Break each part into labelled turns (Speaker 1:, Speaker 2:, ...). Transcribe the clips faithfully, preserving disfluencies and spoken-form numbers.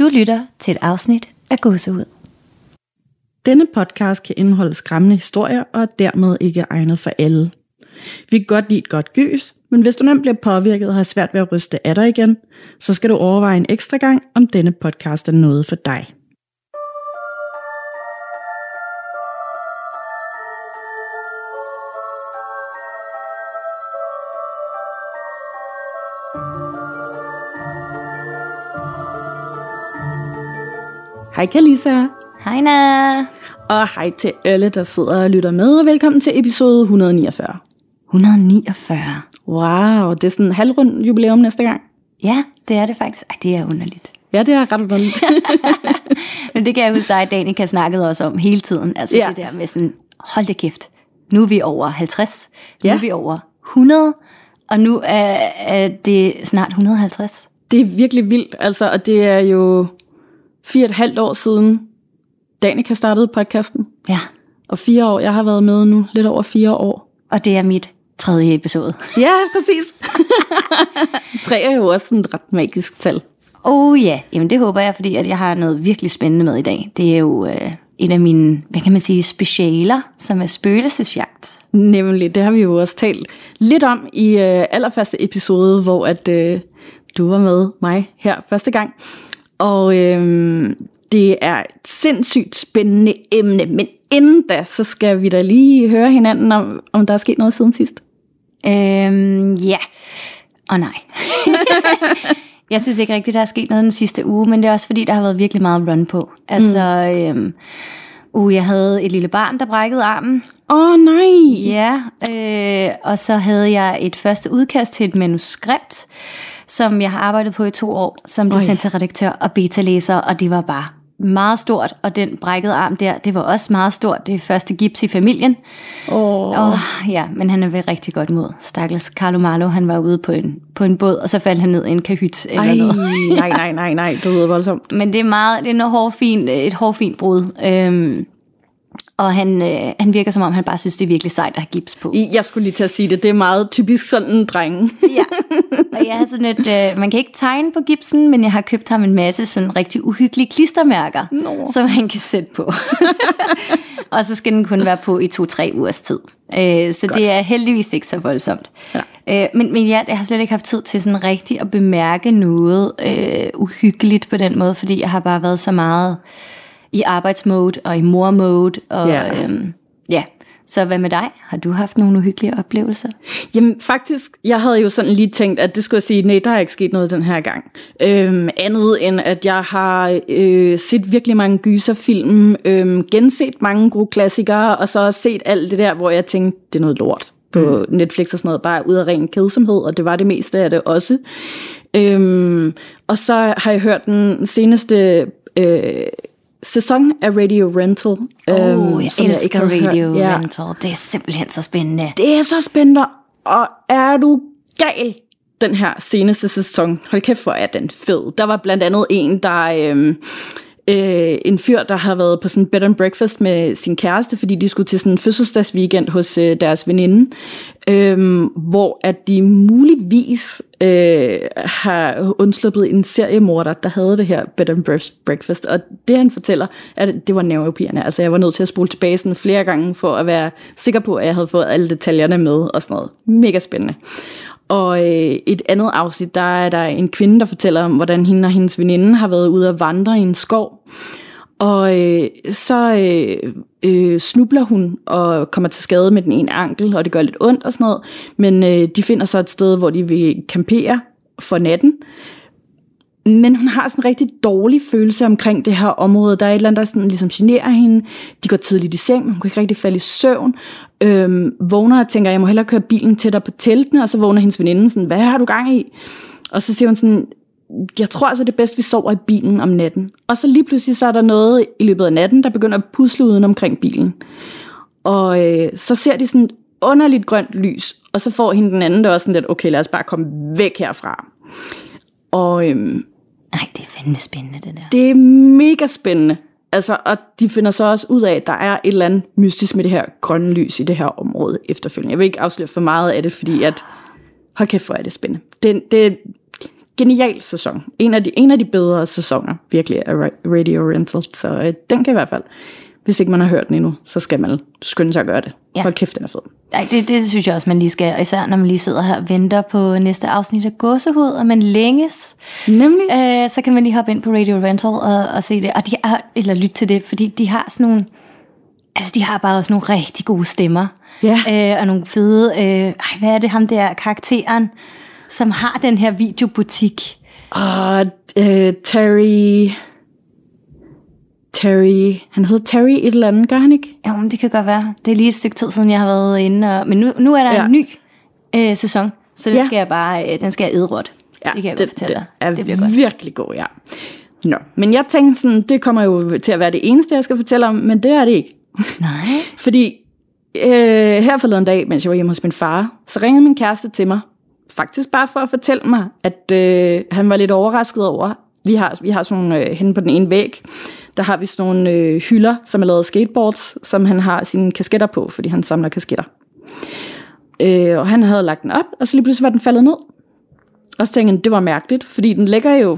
Speaker 1: Du lytter til et afsnit af Gåsehud.
Speaker 2: Denne podcast kan indeholde skræmmende historier og er dermed ikke egnet for alle. Vi kan godt lide et godt gys, men hvis du nemt bliver påvirket og har svært ved at ryste af dig igen, så skal du overveje en ekstra gang, om denne podcast er noget for dig. Hej Kalisa.
Speaker 1: Hej Na.
Speaker 2: Og hej til alle, der sidder og lytter med, og velkommen til episode et hundrede niogfyrre.
Speaker 1: et hundrede niogfyrre.
Speaker 2: Wow, det er sådan en halvrund jubilæum næste gang.
Speaker 1: Ja, det er det faktisk. Ej, det er underligt.
Speaker 2: Ja, det er ret underligt.
Speaker 1: Men det kan jeg huske dig, Danika, snakkede også om hele tiden. Altså ja. Det der med sådan, hold det kæft. Nu er vi over halvtreds, nu ja. er vi over hundrede, og nu er, er det snart et hundrede og halvtreds.
Speaker 2: Det er virkelig vildt, altså, og det er jo fire og et halvt år siden, Danika startede podcasten.
Speaker 1: Ja.
Speaker 2: Og fire år, jeg har været med nu, lidt over fire år.
Speaker 1: Og det er mit tredje episode.
Speaker 2: Ja, præcis. Tre er jo også et ret magisk tal.
Speaker 1: Oh ja, jamen det håber jeg, fordi at jeg har noget virkelig spændende med i dag. Det er jo øh, en af mine, hvad kan man sige, specialer, som er spøgelsesjagt.
Speaker 2: Nemlig, det har vi jo også talt lidt om i øh, allerførste episode, hvor at øh, du var med mig her første gang. Og øh, det er et sindssygt spændende emne, men inden da, så skal vi da lige høre hinanden om, om der er sket noget siden sidst.
Speaker 1: Øhm, ja, og nej. Jeg synes ikke rigtigt, der er sket noget den sidste uge, men det er også fordi, der har været virkelig meget run på. Altså, mm. øhm, uh, jeg havde et lille barn, der brækkede armen.
Speaker 2: Åh oh, nej!
Speaker 1: Ja, øh, og så havde jeg et første udkast til et manuskript, som jeg har arbejdet på i to år, som blev oh, sendt ja. til redaktør og beta-læser, og det var bare meget stort, og den brækkede arm der, det var også meget stort. Det er første gips i familien.
Speaker 2: Oh.
Speaker 1: Og ja, men han er ved rigtig godt mod. Stakkels Carlo Marlo, han var ude på en, på en båd, og så faldt han ned i en kahyt eller
Speaker 2: Ej,
Speaker 1: noget.
Speaker 2: nej, nej, nej, nej, det lyder voldsomt.
Speaker 1: Men det er meget, det er noget hårfint, et hårfint brud. Øhm, og han, øh, han virker som om, han bare synes, det er virkelig sejt at have gips på.
Speaker 2: Jeg skulle lige til at sige det, det er meget typisk sådan en dreng.
Speaker 1: Ja, og jeg har sådan et, øh, man kan ikke tegne på gipsen, men jeg har købt ham en masse sådan rigtig uhyggelige klistermærker,
Speaker 2: no.
Speaker 1: som han kan sætte på. Og så skal den kun være på i to-tre ugers tid. Øh, så Godt. Det er heldigvis ikke så voldsomt. Ja. Øh, men, men ja, jeg har slet ikke haft tid til sådan rigtig at bemærke noget øh, uhyggeligt på den måde, fordi jeg har bare været så meget i arbejdsmode og i mormode. Og,
Speaker 2: ja.
Speaker 1: Øhm, ja. Så hvad med dig? Har du haft nogle uhyggelige oplevelser?
Speaker 2: Jamen faktisk, jeg havde jo sådan lige tænkt, at det skulle jeg sige, nej, der er ikke sket noget den her gang. Øhm, andet end, at jeg har øh, set virkelig mange gyserfilm, øh, genset mange gode klassikere, og så også set alt det der, hvor jeg tænkte, det er noget lort på mm. Netflix og sådan noget, bare ud af ren kedsomhed, og det var det meste af det også. Øhm, og så har jeg hørt den seneste Øh, sæson af Radio Rental.
Speaker 1: Åh, oh, jeg elsker
Speaker 2: jeg
Speaker 1: Radio
Speaker 2: ja.
Speaker 1: Rental. Det er simpelthen så spændende.
Speaker 2: Det er så spændende, og er du gal, den her seneste sæson. Hold kæft, hvor er den fed. Der var blandt andet en, der øh, øh, en fyr, der har været på sådan en bed and breakfast med sin kæreste, fordi de skulle til sådan en fødselsdagsweekend hos øh, deres veninde, øh, hvor at de muligvis øh, har undsluppet en seriemorder, der havde det her bed and breakfast, og det han fortæller, at det var nervepirrende. Altså jeg var nødt til at spole tilbage sådan flere gange, for at være sikker på, at jeg havde fået alle detaljerne med, og sådan noget. Mega spændende. Og øh, et andet afsnit, der er der en kvinde, der fortæller om, hvordan hende og hendes veninde har været ude at vandre i en skov. Og øh, så øh, øh, snubler hun og kommer til skade med den ene ankel, og det gør lidt ondt og sådan noget. Men øh, de finder så et sted, hvor de vil campere for natten. Men hun har sådan en rigtig dårlig følelse omkring det her område. Der er et eller andet, der sådan, ligesom generer hende. De går tidligt i seng, men hun kan ikke rigtig falde i søvn. Øhm, vågner og tænker, jeg må hellere køre bilen tættere på teltene. Og så vågner hendes veninde sådan, hvad har du gang i? Og så siger hun sådan, jeg tror altså det er bedst, vi sover i bilen om natten. Og så lige pludselig så er der noget i løbet af natten, der begynder at pusle uden omkring bilen. Og øh, så ser de sådan et underligt grønt lys. Og så får hende den anden der også sådan lidt, okay, lad os bare komme væk herfra. Og øhm,
Speaker 1: ej, det er fandme spændende, det der.
Speaker 2: Det er mega spændende. Altså, og de finder så også ud af, at der er et eller andet mystisk med det her grønne lys i det her område efterfølgende. Jeg vil ikke afsløre for meget af det, fordi at, hold kæft, hvor er det spændende. Det, det, genial sæson. En af de, en af de bedre sæsoner, virkelig, af Radio Rental. Så øh, den kan i hvert fald, hvis ikke man har hørt den endnu, så skal man skynde sig at gøre det. Ja. Hold kæft, den er fed.
Speaker 1: Ej, det, det synes jeg også, man lige skal. Især når man lige sidder her og venter på næste afsnit af Gåsehud, og man længes.
Speaker 2: Nemlig.
Speaker 1: Øh, så kan man lige hoppe ind på Radio Rental og, og se det. Og de er, eller lytte til det, fordi de har sådan nogle... Altså, de har bare også nogle rigtig gode stemmer.
Speaker 2: Ja.
Speaker 1: Øh, og nogle fede... Øh, ej, hvad er det ham der karakteren, som har den her videobutik?
Speaker 2: Og øh, Terry... Terry... Han hedder Terry et eller andet, gør han ikke?
Speaker 1: Jo, men det kan godt være. Det er lige et stykke tid siden, jeg har været inde. Og, men nu, nu er der ja. en ny øh, sæson, så den ja. skal jeg bare... Øh, den skal jeg ædråt.
Speaker 2: Ja,
Speaker 1: det kan jeg
Speaker 2: det,
Speaker 1: godt fortælle dig.
Speaker 2: Det er
Speaker 1: det bliver godt.
Speaker 2: virkelig god, ja. Nå, men jeg tænkte sådan, det kommer jo til at være det eneste, jeg skal fortælle om, men det er det ikke.
Speaker 1: Nej.
Speaker 2: Fordi øh, her forleden dag, mens jeg var hjemme hos min far, så ringede min kæreste til mig, faktisk bare for at fortælle mig, at øh, han var lidt overrasket over, vi har, vi har sådan nogle, øh, henne på den ene væg, der har vi sådan nogle øh, hylder, som er lavet af skateboards, som han har sine kasketter på, fordi han samler kasketter. Øh, og han havde lagt den op, og så lige pludselig var den faldet ned. Og så tænkte han, det var mærkeligt, fordi den ligger jo,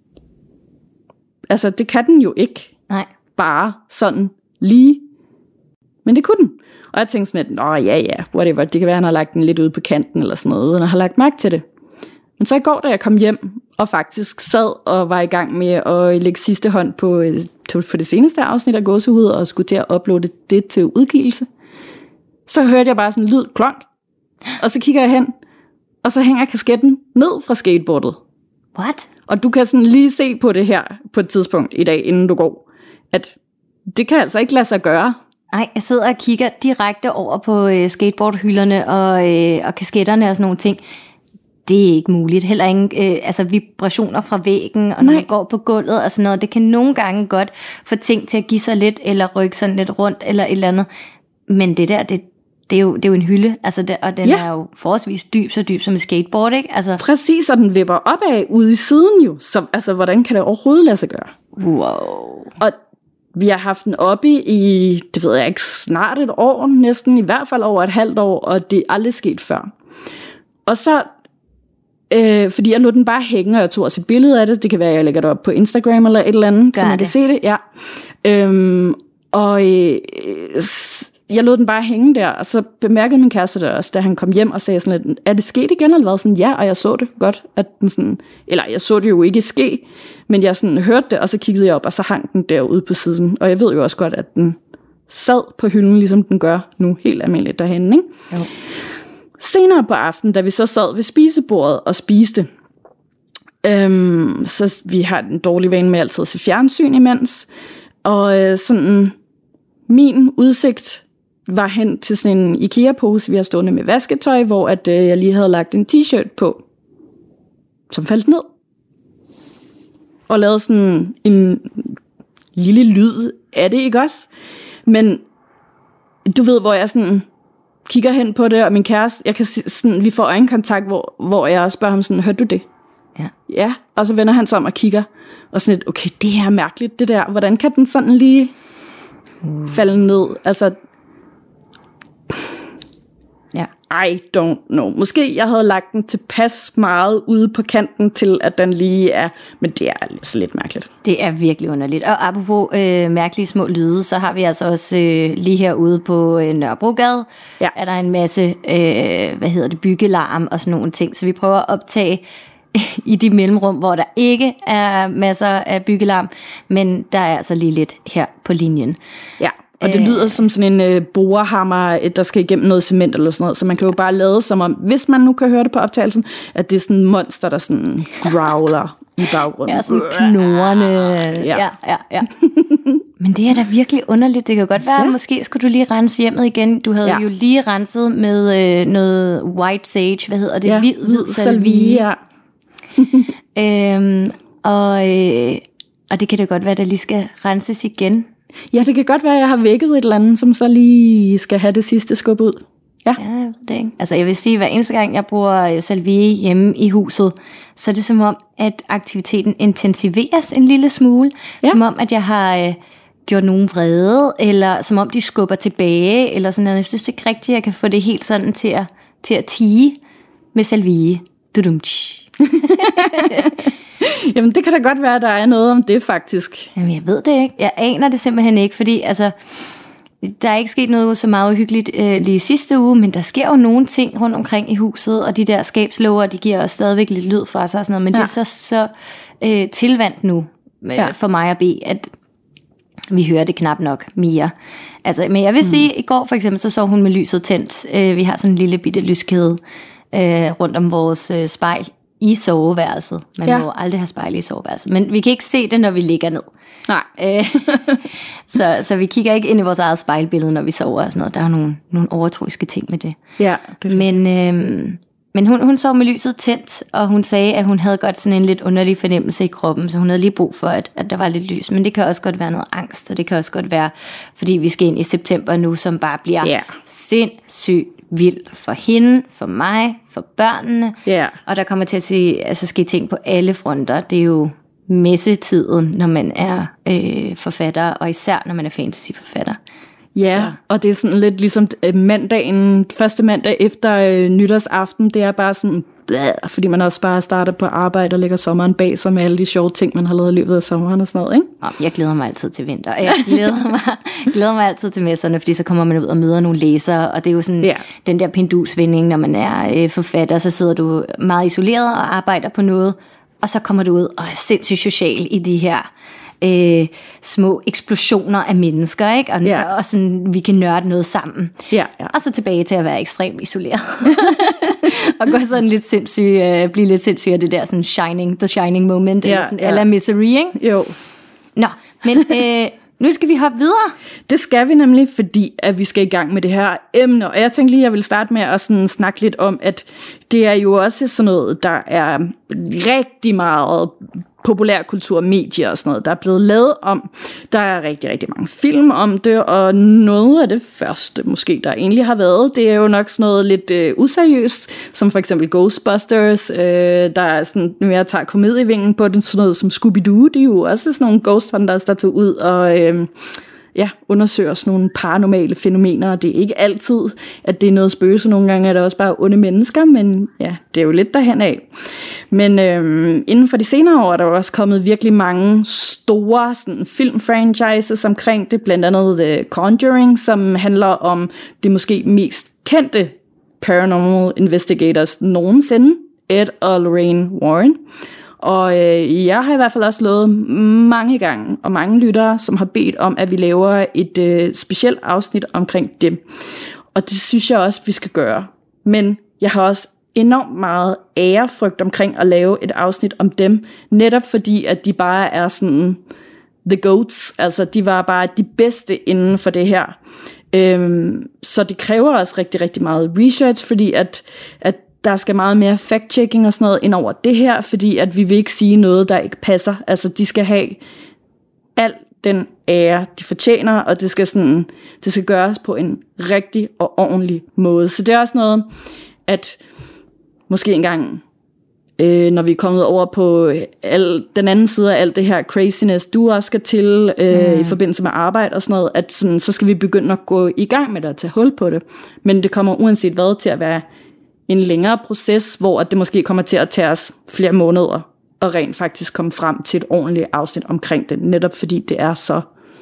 Speaker 2: altså det kan den jo ikke.
Speaker 1: Nej.
Speaker 2: Bare sådan lige. Men det kunne den. Og jeg tænkte sådan lidt, nå ja ja, whatever, det kan være, han har lagt den lidt ude på kanten eller sådan noget, uden at have lagt mærke til det. Men så i går, da jeg kom hjem, og faktisk sad og var i gang med at lægge sidste hånd på, på det seneste afsnit af Gåsehud, og skulle til at uploade det til udgivelse, så hørte jeg bare sådan en lyd, klonk, og så kigger jeg hen, og så hænger kasketten ned fra skateboardet.
Speaker 1: What?
Speaker 2: Og du kan sådan lige se på det her på et tidspunkt i dag, inden du går, at det kan altså ikke lade sig gøre.
Speaker 1: Nej, jeg sidder og kigger direkte over på øh, skateboardhylderne og, øh, og kasketterne og sådan nogle ting. Det er ikke muligt. Heller ingen øh, altså vibrationer fra væggen, og når Nej. man går på gulvet og sådan noget. Det kan nogle gange godt få ting til at give sig lidt, eller rykke sådan lidt rundt, eller et eller andet. Men det der, det, det, er, jo, det er jo en hylde, altså det, og den ja. er jo forholdsvis dyb, så dyb som en skateboard, ikke? Altså,
Speaker 2: præcis, og den vipper opad ude i siden jo. Så, altså, hvordan kan det overhovedet lade sig gøre?
Speaker 1: Wow.
Speaker 2: Og vi har haft den oppe i, det ved jeg ikke, snart et år næsten, i hvert fald over et halvt år, og det er aldrig sket før. Og så, øh, fordi jeg lod den bare hænge, og jeg tog også et billede af det, det kan være, jeg lægger det op på Instagram eller et eller andet, Gør så man det. kan se det. Ja. Øhm, og øh, jeg lod den bare hænge der, og så bemærkede min kæreste det også, da han kom hjem og sagde sådan lidt, er det sket igen, eller hvad? Sådan, ja, og jeg så det godt, at den sådan, eller jeg så det jo ikke ske, men jeg sådan hørte det, og så kiggede jeg op, og så hang den derude på siden, og jeg ved jo også godt, at den sad på hylden, ligesom den gør nu, helt almindeligt derhenne, ikke? Jo. Senere på aftenen, da vi så sad ved spisebordet og spiste, øhm, så vi har en dårlig vane med altid at se fjernsyn imens, og øh, sådan min udsigt var hen til sådan en IKEA-pose, vi har stående med vasketøj, hvor at, øh, jeg lige havde lagt en t-shirt på, som faldt ned. Og lavede sådan en lille lyd af det, ikke også? Men du ved, hvor jeg sådan kigger hen på det, og min kæreste, jeg kan sådan, vi får øjenkontakt, hvor, hvor jeg spørger ham sådan, hørte du det?
Speaker 1: Ja.
Speaker 2: Ja, og så vender han sig om og kigger, og sådan lidt, okay, det er mærkeligt, det der. Hvordan kan den sådan lige uh. falde ned? Altså,
Speaker 1: ja.
Speaker 2: I don't know. Måske jeg havde lagt den tilpas meget ude på kanten til, at den lige er, men det er altså lidt mærkeligt.
Speaker 1: Det er virkelig underligt. Og apropos øh, mærkelige små lyde, så har vi altså også øh, lige herude på øh, Nørrebrogade, ja. er der en masse, øh, hvad hedder det, byggelarm og sådan nogle ting. Så vi prøver at optage i de mellemrum, hvor der ikke er masser af byggelarm, men der er altså lige lidt her på linjen.
Speaker 2: Ja. Og det lyder som sådan en øh, borehammer, der skal igennem noget cement eller sådan noget, så man kan jo bare lade som om, hvis man nu kan høre det på optagelsen, at det er sådan en monster, der sådan growler i baggrunden.
Speaker 1: Ja, sådan knurrende. Ja, ja, ja. ja. Men det er da virkelig underligt. Det kan godt være, at måske skulle du lige rense hjemmet igen. Du havde ja. jo lige renset med øh, noget white sage, hvad hedder det?
Speaker 2: Ja,
Speaker 1: hvid, hvid salvie. Ja. øhm, og, øh, og det kan da godt være, at der lige skal renses igen.
Speaker 2: Ja, det kan godt være, at jeg har vækket et eller andet, som så lige skal have det sidste skub ud. Ja,
Speaker 1: ja det ikke. Altså jeg vil sige, at hver eneste gang, jeg bruger salvie hjemme i huset, så er det som om, at aktiviteten intensiveres en lille smule. Ja. Som om, at jeg har øh, gjort nogen vrede, eller som om de skubber tilbage, eller sådan noget. Jeg synes ikke rigtigt, at jeg kan få det helt sådan til at, til at tige med salvie. Dudumtsch.
Speaker 2: Jamen, det kan da godt være, at der er noget om det, faktisk.
Speaker 1: Jamen, jeg ved det ikke. Jeg aner det simpelthen ikke, fordi altså, der er ikke sket noget så meget uhyggeligt øh, lige sidste uge, men der sker jo nogle ting rundt omkring i huset, og de der skabslåger, de giver os stadigvæk lidt lyd fra sig og sådan noget, men ja. det er så, så øh, tilvandt nu øh, ja. for mig at bede, at vi hører det knap nok, Mia. Altså, men jeg vil mm. sige, at i går for eksempel, så sov hun med lyset tændt. Øh, vi har sådan en lille bitte lyskæde øh, rundt om vores øh, spejl i soveværelset. Man ja. må aldrig have spejl i soveværelset. Men vi kan ikke se det, når vi ligger ned.
Speaker 2: Nej.
Speaker 1: Øh, så, så vi kigger ikke ind i vores eget spejlbillede, når vi sover og sådan noget. Der er nogle, nogle overtroiske ting med det.
Speaker 2: Ja, det
Speaker 1: men øh, men hun, hun sov med lyset tændt, og hun sagde, at hun havde godt sådan en lidt underlig fornemmelse i kroppen, så hun havde lige brug for, at, at der var lidt lys. Men det kan også godt være noget angst, og det kan også godt være, fordi vi skal ind i september nu, som bare bliver yeah. sindssygt vildt for hende, for mig, for børnene.
Speaker 2: Yeah. Og
Speaker 1: der kommer til at se, altså, ske ting på alle fronter. Det er jo messetiden, når man er øh, forfatter, og især når man er fantasyforfatter.
Speaker 2: Ja, så. Og det er sådan lidt ligesom mandagen, første mandag efter øh, nytårsaften, det er bare sådan, blæh, fordi man også bare starter på arbejde og lægger sommeren bag sig med alle de sjove ting, man har lavet i løbet af sommeren og sådan noget, ikke?
Speaker 1: Jeg glæder mig altid til vinter, og jeg glæder mig, glæder mig altid til messerne, fordi så kommer man ud og møder nogle læsere, og det er jo sådan ja. den der pendulsvinding, når man er øh, forfatter, så sidder du meget isoleret og arbejder på noget, og så kommer du ud og er sindssygt social i de her Øh, små eksplosioner af mennesker, ikke? Og, ja. og sådan, vi kan nørde noget sammen.
Speaker 2: Ja, ja.
Speaker 1: Og så tilbage til at være ekstremt isoleret. og gå sådan lidt sindssyg, øh, blive lidt sindssyg af det der sådan shining, the shining moment, ja, eller sådan, ja. eller misery, ikke?
Speaker 2: Jo.
Speaker 1: Nå, men øh, nu skal vi hoppe videre.
Speaker 2: Det skal vi nemlig, fordi at vi skal i gang med det her emne. Og jeg tænkte lige, at jeg vil starte med at sådan snakke lidt om, at det er jo også sådan noget, der er rigtig meget populærkultur, medier og sådan noget, der er blevet lavet om. Der er rigtig, rigtig mange film om det, og noget af det første, måske, der egentlig har været, det er jo nok sådan noget lidt øh, useriøst, som for eksempel Ghostbusters, øh, der er sådan mere tager komedievingen på den, sådan noget som Scooby-Doo, det er jo også sådan nogle ghost hunters, der tog ud og øh, ja, undersøger sådan nogle paranormale fænomener, og det er ikke altid, at det er noget spøgelse. Nogle gange er det også bare onde mennesker, men ja, det er jo lidt derhen af. Men øhm, inden for de senere år er der også kommet virkelig mange store sådan, filmfranchises omkring det, blandt andet The Conjuring, som handler om det måske mest kendte paranormal investigators nogensinde, Ed og Lorraine Warren. Og øh, jeg har i hvert fald også lovet mange gange, og mange lyttere, som har bedt om, at vi laver et øh, specielt afsnit omkring dem. Og det synes jeg også, vi skal gøre. Men jeg har også enormt meget ærefrygt omkring at lave et afsnit om dem, netop fordi, at de bare er sådan the goats, altså de var bare de bedste inden for det her. Øhm, så det kræver også rigtig, rigtig meget research, fordi at, at der skal meget mere fact-checking og sådan noget ind over det her, fordi at vi vil ikke sige noget, der ikke passer. Altså, de skal have al den ære, de fortjener, og det skal, sådan, det skal gøres på en rigtig og ordentlig måde. Så det er også noget, at måske engang, øh, når vi er kommet over på al, den anden side af alt det her craziness, du også skal til øh, mm. i forbindelse med arbejde og sådan noget, at sådan, så skal vi begynde at gå i gang med det og tage hul på det. Men det kommer uanset hvad til at være en længere proces, hvor det måske kommer til at tage os flere måneder og rent faktisk komme frem til et ordentligt afsnit omkring det, netop fordi det er så,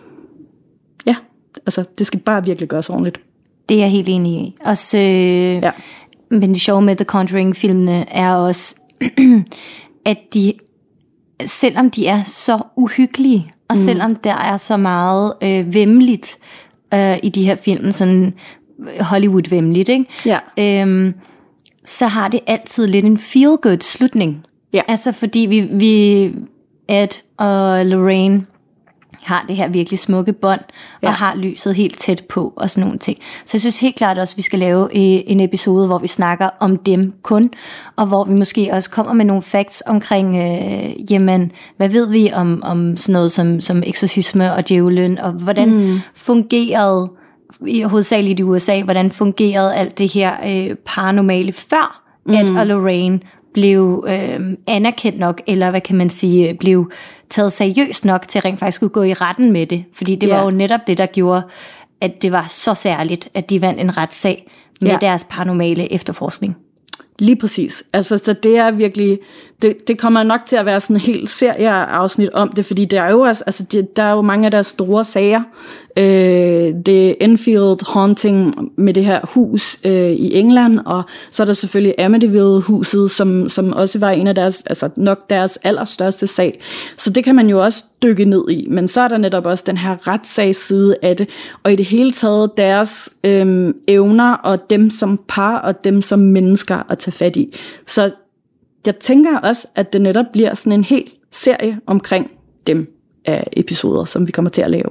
Speaker 2: ja, altså det skal bare virkelig gøres ordentligt.
Speaker 1: Det er jeg helt enig i. Også, øh, ja. Men det sjove med The Conjuring-filmene er også, at de, selvom de er så uhyggelige, og mm. selvom der er så meget øh, væmmeligt øh, i de her film, sådan Hollywood-væmmeligt, ikke?
Speaker 2: Ja.
Speaker 1: Øhm, så har det altid lidt en feel-good slutning.
Speaker 2: Ja.
Speaker 1: Altså fordi vi, vi Ed og Lorraine har det her virkelig smukke bånd, ja. og har lyset helt tæt på, og sådan nogle ting. Så jeg synes helt klart også, at vi skal lave en episode, hvor vi snakker om dem kun, og hvor vi måske også kommer med nogle facts omkring, øh, jamen, hvad ved vi om, om sådan noget som, som eksorcisme og djævlen, og hvordan mm. fungerede i hovedsageligt i U S A, hvordan fungerede alt det her øh, paranormale før, mm. at og Lorraine blev øh, anerkendt nok, eller hvad kan man sige, blev taget seriøst nok til at rent faktisk skulle gå i retten med det. Fordi det yeah. var jo netop det, der gjorde, at det var så særligt, at de vandt en retssag med yeah. deres paranormale efterforskning.
Speaker 2: Lige præcis. Altså, så det er virkelig, det, det kommer nok til at være sådan en helt serieafsnit om det, fordi der er jo, også, altså, det, der er jo mange af deres store sager. Øh, det Enfield Haunting med det her hus øh, i England, og så er der selvfølgelig Amityville-huset, som, som også var en af deres, altså nok deres allerstørste sag. Så det kan man jo også dykke ned i, men så er der netop også den her retssagsside af det, og i det hele taget deres øh, evner, og dem som par, og dem som mennesker at tage fat i. Så jeg tænker også, at det netop bliver sådan en hel serie omkring dem af episoder, som vi kommer til at lave.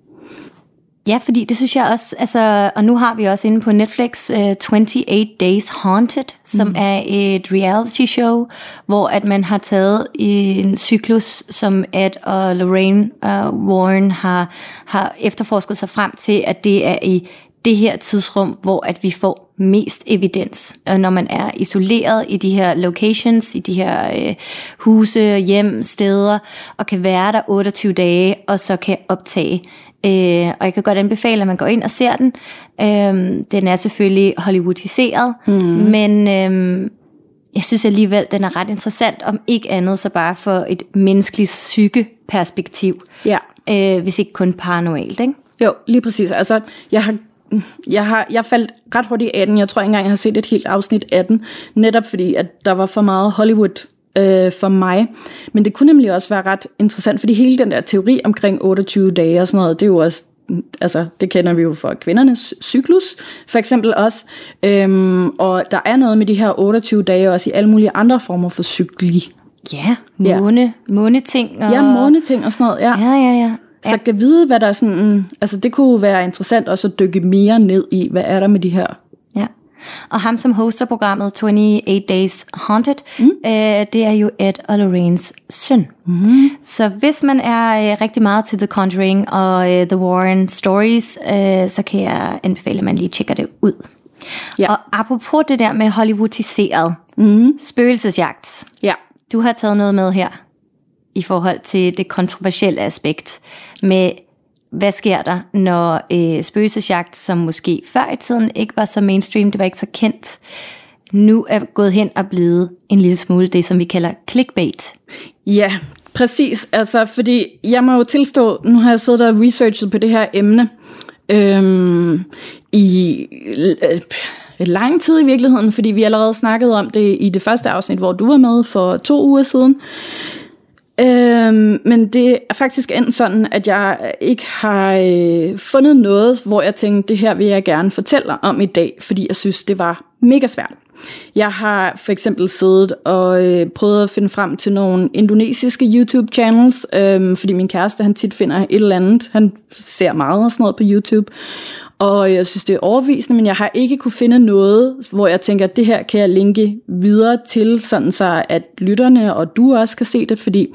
Speaker 1: Ja, fordi det synes jeg også, altså, og nu har vi også inde på Netflix uh, twenty-eight Days Haunted, som mm. er et reality show, hvor at man har taget en cyklus, som Ed og Lorraine uh, Warren har, har efterforsket sig frem til, at det er i det her tidsrum, hvor at vi får mest evidens, når man er isoleret i de her locations, i de her øh, huse, hjem, steder, og kan være der otteogtyve dage, og så kan optage. Øh, og jeg kan godt anbefale, at man går ind og ser den. Øh, den er selvfølgelig hollywoodiseret, mm. men øh, jeg synes alligevel, den er ret interessant, om ikke andet, så bare for et menneskeligt psykeperspektiv. Ja. Øh, hvis ikke kun paranormalt, ikke?
Speaker 2: Jo, lige præcis. Altså, jeg har Jeg, har, jeg faldt ret hurtigt af den. Jeg tror ikke engang, jeg har set et helt afsnit af den. Netop fordi, at der var for meget Hollywood øh, for mig. Men det kunne nemlig også være ret interessant, fordi hele den der teori omkring otteogtyve dage og sådan noget, det er jo også, altså det kender vi jo fra kvindernes cyklus, for eksempel også. Øhm, og der er noget med de her otteogtyve dage også i alle mulige andre former for cykli.
Speaker 1: Ja, måne, ja. måneting. Og...
Speaker 2: Ja, måneting og sådan noget, ja.
Speaker 1: Ja, ja, ja.
Speaker 2: Så jeg kan vide, hvad der er sådan, altså det kunne være interessant også at dykke mere ned i, hvad er der med de her.
Speaker 1: Ja, og ham som hoster programmet twenty-eight Days Haunted, mm. øh, det er jo Ed og Lorraines søn. Mm. Så hvis man er øh, rigtig meget til The Conjuring og øh, The Warren Stories, øh, så kan jeg anbefale, at man lige tjekker det ud. Ja. Og apropos det der med hollywoodiseret, mm. spøgelsesjagt, ja. Du har taget noget med her i forhold til det kontroversielle aspekt med, hvad sker der, når øh, spøgelsesjagt, som måske før i tiden ikke var så mainstream, det var ikke så kendt, nu er gået hen og blevet en lille smule det, som vi kalder clickbait.
Speaker 2: Ja, præcis. Altså, fordi jeg må jo tilstå, nu har jeg siddet og researchet på det her emne øhm, i øh, lang tid i virkeligheden, fordi vi allerede snakkede om det i det første afsnit, hvor du var med for to uger siden. Øhm, men det er faktisk endt sådan, at jeg ikke har øh, fundet noget, hvor jeg tænkte, det her vil jeg gerne fortælle om i dag, fordi jeg synes, det var mega svært. Jeg har for eksempel siddet og øh, prøvet at finde frem til nogle indonesiske YouTube-channels, øh, fordi min kæreste, han tit finder et eller andet. Han ser meget og sådan noget på YouTube, og jeg synes, det er overbevisende, men jeg har ikke kunne finde noget, hvor jeg tænker, at det her kan jeg linke videre til, sådan så at lytterne og du også kan se det, fordi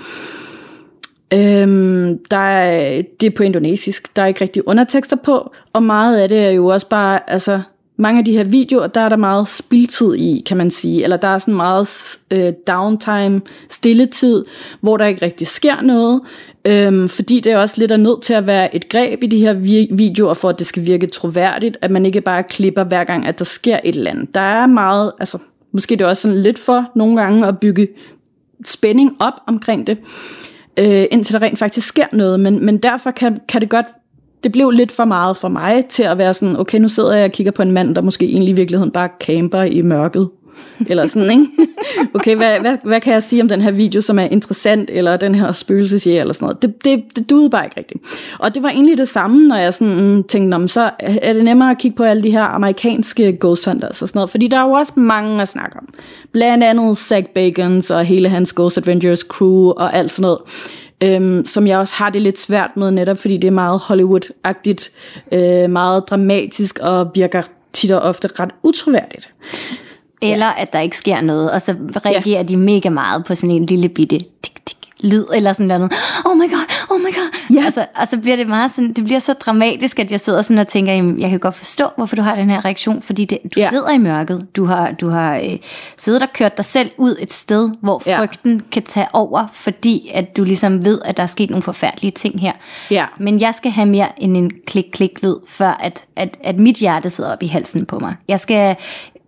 Speaker 2: øhm, der er, det er på indonesisk, der er ikke rigtig undertekster på, og meget af det er jo også bare, altså mange af de her videoer, der er der meget spildtid i, kan man sige, eller der er sådan meget øh, downtime, stilletid, hvor der ikke rigtig sker noget, øhm, fordi det er også lidt er nødt til at være et greb i de her vi- videoer, for at det skal virke troværdigt, at man ikke bare klipper hver gang, at der sker et eller andet. Der er meget, altså måske det er også sådan lidt for nogle gange at bygge spænding op omkring det, øh, indtil der rent faktisk sker noget, men, men derfor kan, kan det godt, det blev lidt for meget for mig til at være sådan, okay, nu sidder jeg og kigger på en mand, der måske egentlig i virkeligheden bare camper i mørket. Eller sådan, ikke? Okay, hvad, hvad, hvad kan jeg sige om den her video, som er interessant, eller den her spøgelsesjæger, eller sådan noget. Det, det, det duede bare ikke rigtigt. Og det var egentlig det samme, når jeg sådan tænkte, om så er det nemmere at kigge på alle de her amerikanske ghost hunters og sådan noget, fordi der er jo også mange at snakke om. Blandt andet Zach Bagans og hele hans Ghost Adventures crew og alt sådan noget. Øhm, som jeg også har det lidt svært med, netop fordi det er meget Hollywood-agtigt, øh, meget dramatisk og virker tit og ofte ret utroværdigt.
Speaker 1: Eller ja. At der ikke sker noget, og så reagerer ja. de mega meget på sådan en lille bitte tik-tik lyd, eller sådan noget. Oh my god, oh my god. Ja. Altså, og så bliver det meget sådan, det bliver så dramatisk, at jeg sidder sådan og tænker, jamen, jeg kan godt forstå, hvorfor du har den her reaktion, fordi det, du ja. sidder i mørket. Du har, du har øh, siddet og kørt dig selv ud et sted, hvor frygten ja. kan tage over, fordi at du ligesom ved, at der er sket nogle forfærdelige ting her. Ja. Men jeg skal have mere end en klik-klik-lyd, før at, at, at mit hjerte sidder op i halsen på mig. Jeg skal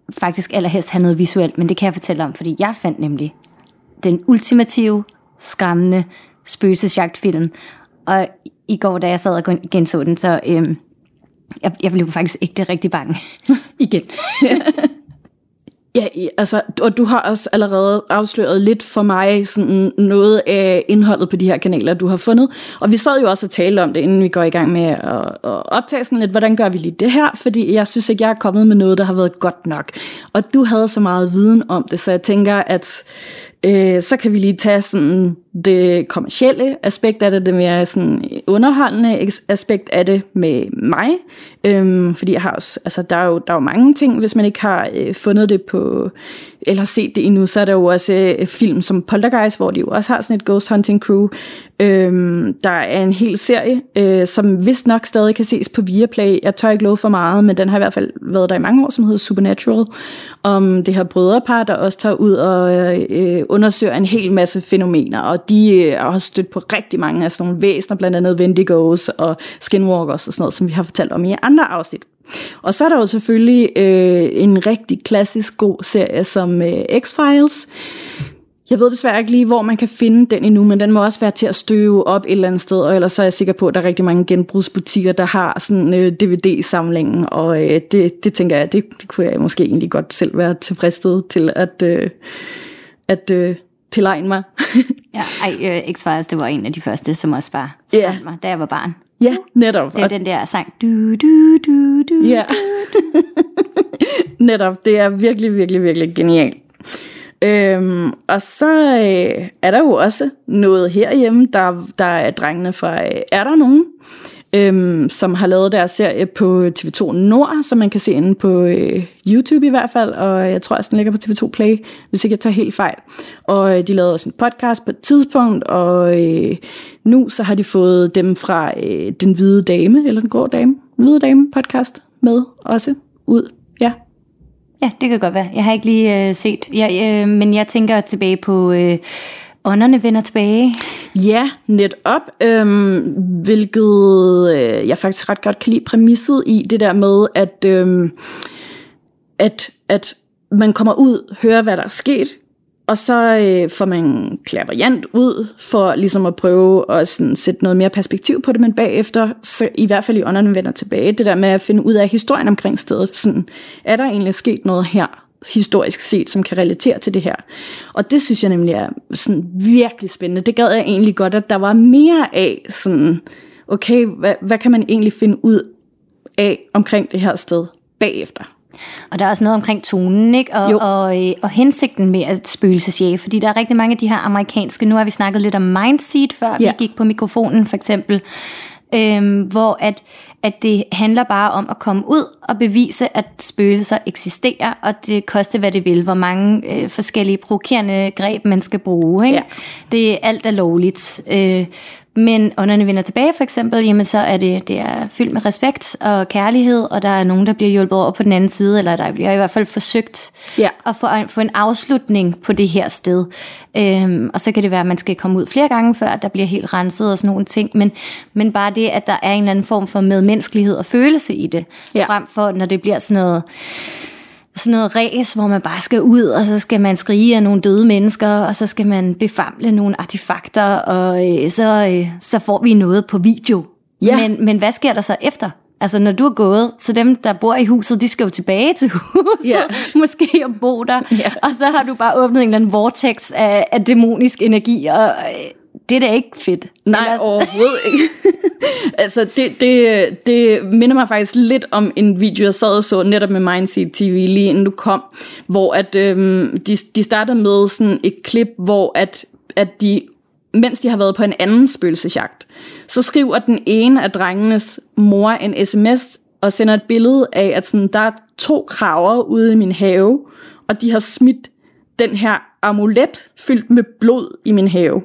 Speaker 1: faktisk allerhelst have noget visuelt, men det kan jeg fortælle om, fordi jeg fandt nemlig den ultimative, skræmmende spøgelsesjagtfilm. Og i går, da jeg sad og genså den, så øhm, jeg, jeg blev faktisk ikke rigtig bange igen.
Speaker 2: Ja, altså, og du har også allerede afsløret lidt for mig sådan noget af indholdet på de her kanaler, du har fundet. Og vi sad jo også og talte om det, inden vi går i gang med at, at optage sådan lidt, hvordan gør vi lige det her? Fordi jeg synes ikke, jeg er kommet med noget, der har været godt nok. Og du havde så meget viden om det, så jeg tænker, at øh, så kan vi lige tage sådan det kommercielle aspekt af det, det mere sådan underholdende aspekt af det med mig. Øhm, fordi jeg har også, altså der er jo, der er jo mange ting, hvis man ikke har øh, fundet det på, eller set det endnu, så er der jo også øh, film som Poltergeist, hvor de jo også har sådan et ghost hunting crew. Øhm, der er en hel serie, øh, som vist nok stadig kan ses på Viaplay. Jeg tør ikke love for meget, men den har i hvert fald været der i mange år, som hedder Supernatural, om det her brødrepar, der også tager ud og øh, undersøger en hel masse fænomener, og de øh, har stødt på rigtig mange af sådan nogle væsener, blandt andet Wendigos og Skinwalkers og sådan noget, som vi har fortalt om i andre afsnit. Og så er der jo selvfølgelig øh, en rigtig klassisk god serie som øh, X-Files. Jeg ved desværre ikke lige, hvor man kan finde den endnu, men den må også være til at støve op et eller andet sted, og ellers så er jeg sikker på, at der er rigtig mange genbrugsbutikker, der har sådan øh, D V D-samlingen, og øh, det, det tænker jeg, det, det kunne jeg måske egentlig godt selv være tilfredsstillet til at, øh, at øh, tilegne mig.
Speaker 1: Ja, ej, øh, X-Files, det var en af de første, som også bare
Speaker 2: yeah.
Speaker 1: fandt mig, da jeg var barn.
Speaker 2: Ja, netop.
Speaker 1: Det er den der sang. Du, du, du, du,
Speaker 2: ja. Netop, det er virkelig, virkelig, virkelig genialt. Øhm, og så øh, er der jo også noget herhjemme, der, der er drengene fra øh, Er der nogen? Øhm, som har lavet deres serie på T V to Nord, som man kan se inde på øh, YouTube i hvert fald, og jeg tror også, den ligger på T V to Play, hvis ikke jeg tager helt fejl. Og øh, de lavede også en podcast på et tidspunkt, og øh, nu så har de fået dem fra øh, Den Hvide Dame, eller Den Grå Dame, Den Hvide Dame podcast med også ud. Ja.
Speaker 1: Ja, det kan godt være. Jeg har ikke lige øh, set, jeg, øh, men jeg tænker tilbage på øh, Ånderne vender tilbage.
Speaker 2: Ja, netop. Øhm, hvilket øh, jeg faktisk ret godt kan lide præmisset i det der med, at, øhm, at, at man kommer ud, hører hvad der er sket, og så øh, får man klaverjant ud for ligesom at prøve at sådan, sætte noget mere perspektiv på det, men bagefter, så i hvert fald i Ånderne vender tilbage, det der med at finde ud af historien omkring stedet. Sådan, er der egentlig sket noget her, historisk set, som kan relatere til det her? Og det synes jeg nemlig er sådan virkelig spændende. Det gad jeg egentlig godt, at der var mere af sådan, okay, hvad, hvad kan man egentlig finde ud af omkring det her sted bagefter?
Speaker 1: Og der er også noget omkring tonen, ikke? Og, og, og hensigten med at spøgelsesjage, fordi der er rigtig mange af de her amerikanske, nu har vi snakket lidt om Mindseed, før ja. vi gik på mikrofonen for eksempel, øhm, hvor at, at det handler bare om at komme ud og bevise, at spøgelser eksisterer, og det koster, hvad det vil, hvor mange øh, forskellige provokerende greb man skal bruge, ikke? Ja. Det er alt er lovligt. Øh, Men Ånderne vender tilbage for eksempel, jamen så er det, det er fyldt med respekt og kærlighed, og der er nogen, der bliver hjulpet over på den anden side, eller der bliver i hvert fald forsøgt ja. at få, få en afslutning på det her sted. Øhm, og så kan det være, at man skal komme ud flere gange, før der bliver helt renset og sådan nogle ting, men, men bare det, at der er en eller anden form for medmenneskelighed og følelse i det, ja. frem for når det bliver sådan noget... sådan noget ræs, hvor man bare skal ud, og så skal man skrige af nogle døde mennesker, og så skal man befamle nogle artefakter, og øh, så, øh, så får vi noget på video. Ja. Men, men hvad sker der så efter? Altså, når du er gået, så dem, der bor i huset, de skal jo tilbage til huset, ja. måske og bo der, ja. og så har du bare åbnet en eller anden vortex af, af dæmonisk energi, og øh, det er da ikke fedt.
Speaker 2: Nej, ellers... overhovedet ikke. Altså, det, det, det minder mig faktisk lidt om en video, jeg sad og så netop med Mindseed T V, lige inden du kom, hvor at, øhm, de, de starter med sådan et klip, hvor at, at de, mens de har været på en anden spøgelsesjagt, så skriver den ene af drengenes mor en sms og sender et billede af, at sådan, der er to kraver ude i min have, og de har smidt den her amulet fyldt med blod i min have.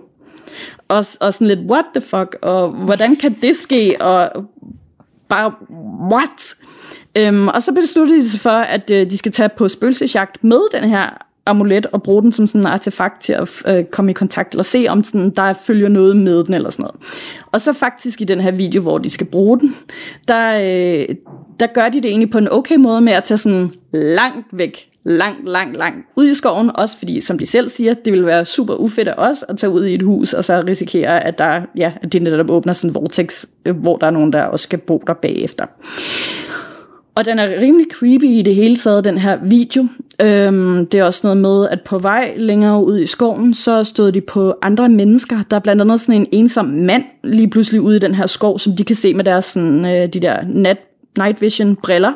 Speaker 2: Og, og sådan lidt, what the fuck, og hvordan kan det ske, og bare, what? Øhm, og så besluttede de sig for, at øh, de skal tage på spøgelsesjagt med den her amulet, og bruge den som sådan en artefakt til at øh, komme i kontakt, eller se om sådan, der følger noget med den, eller sådan noget. Og så faktisk i den her video, hvor de skal bruge den, der, øh, der gør de det egentlig på en okay måde med at tage sådan langt væk, langt, langt, langt ud i skoven, også fordi, som de selv siger, det vil være super ufedt af os at tage ud i et hus, og så risikere, at der, ja, at det netop åbner sådan en vortex, hvor der er nogen, der også skal bo der bagefter. Og den er rimelig creepy i det hele taget, den her video. Øhm, det er også noget med, at på vej længere ud i skoven, så stod de på andre mennesker. Der er blandt andet sådan en ensom mand lige pludselig ude i den her skov, som de kan se med deres sådan, øh, de der nat, night vision briller.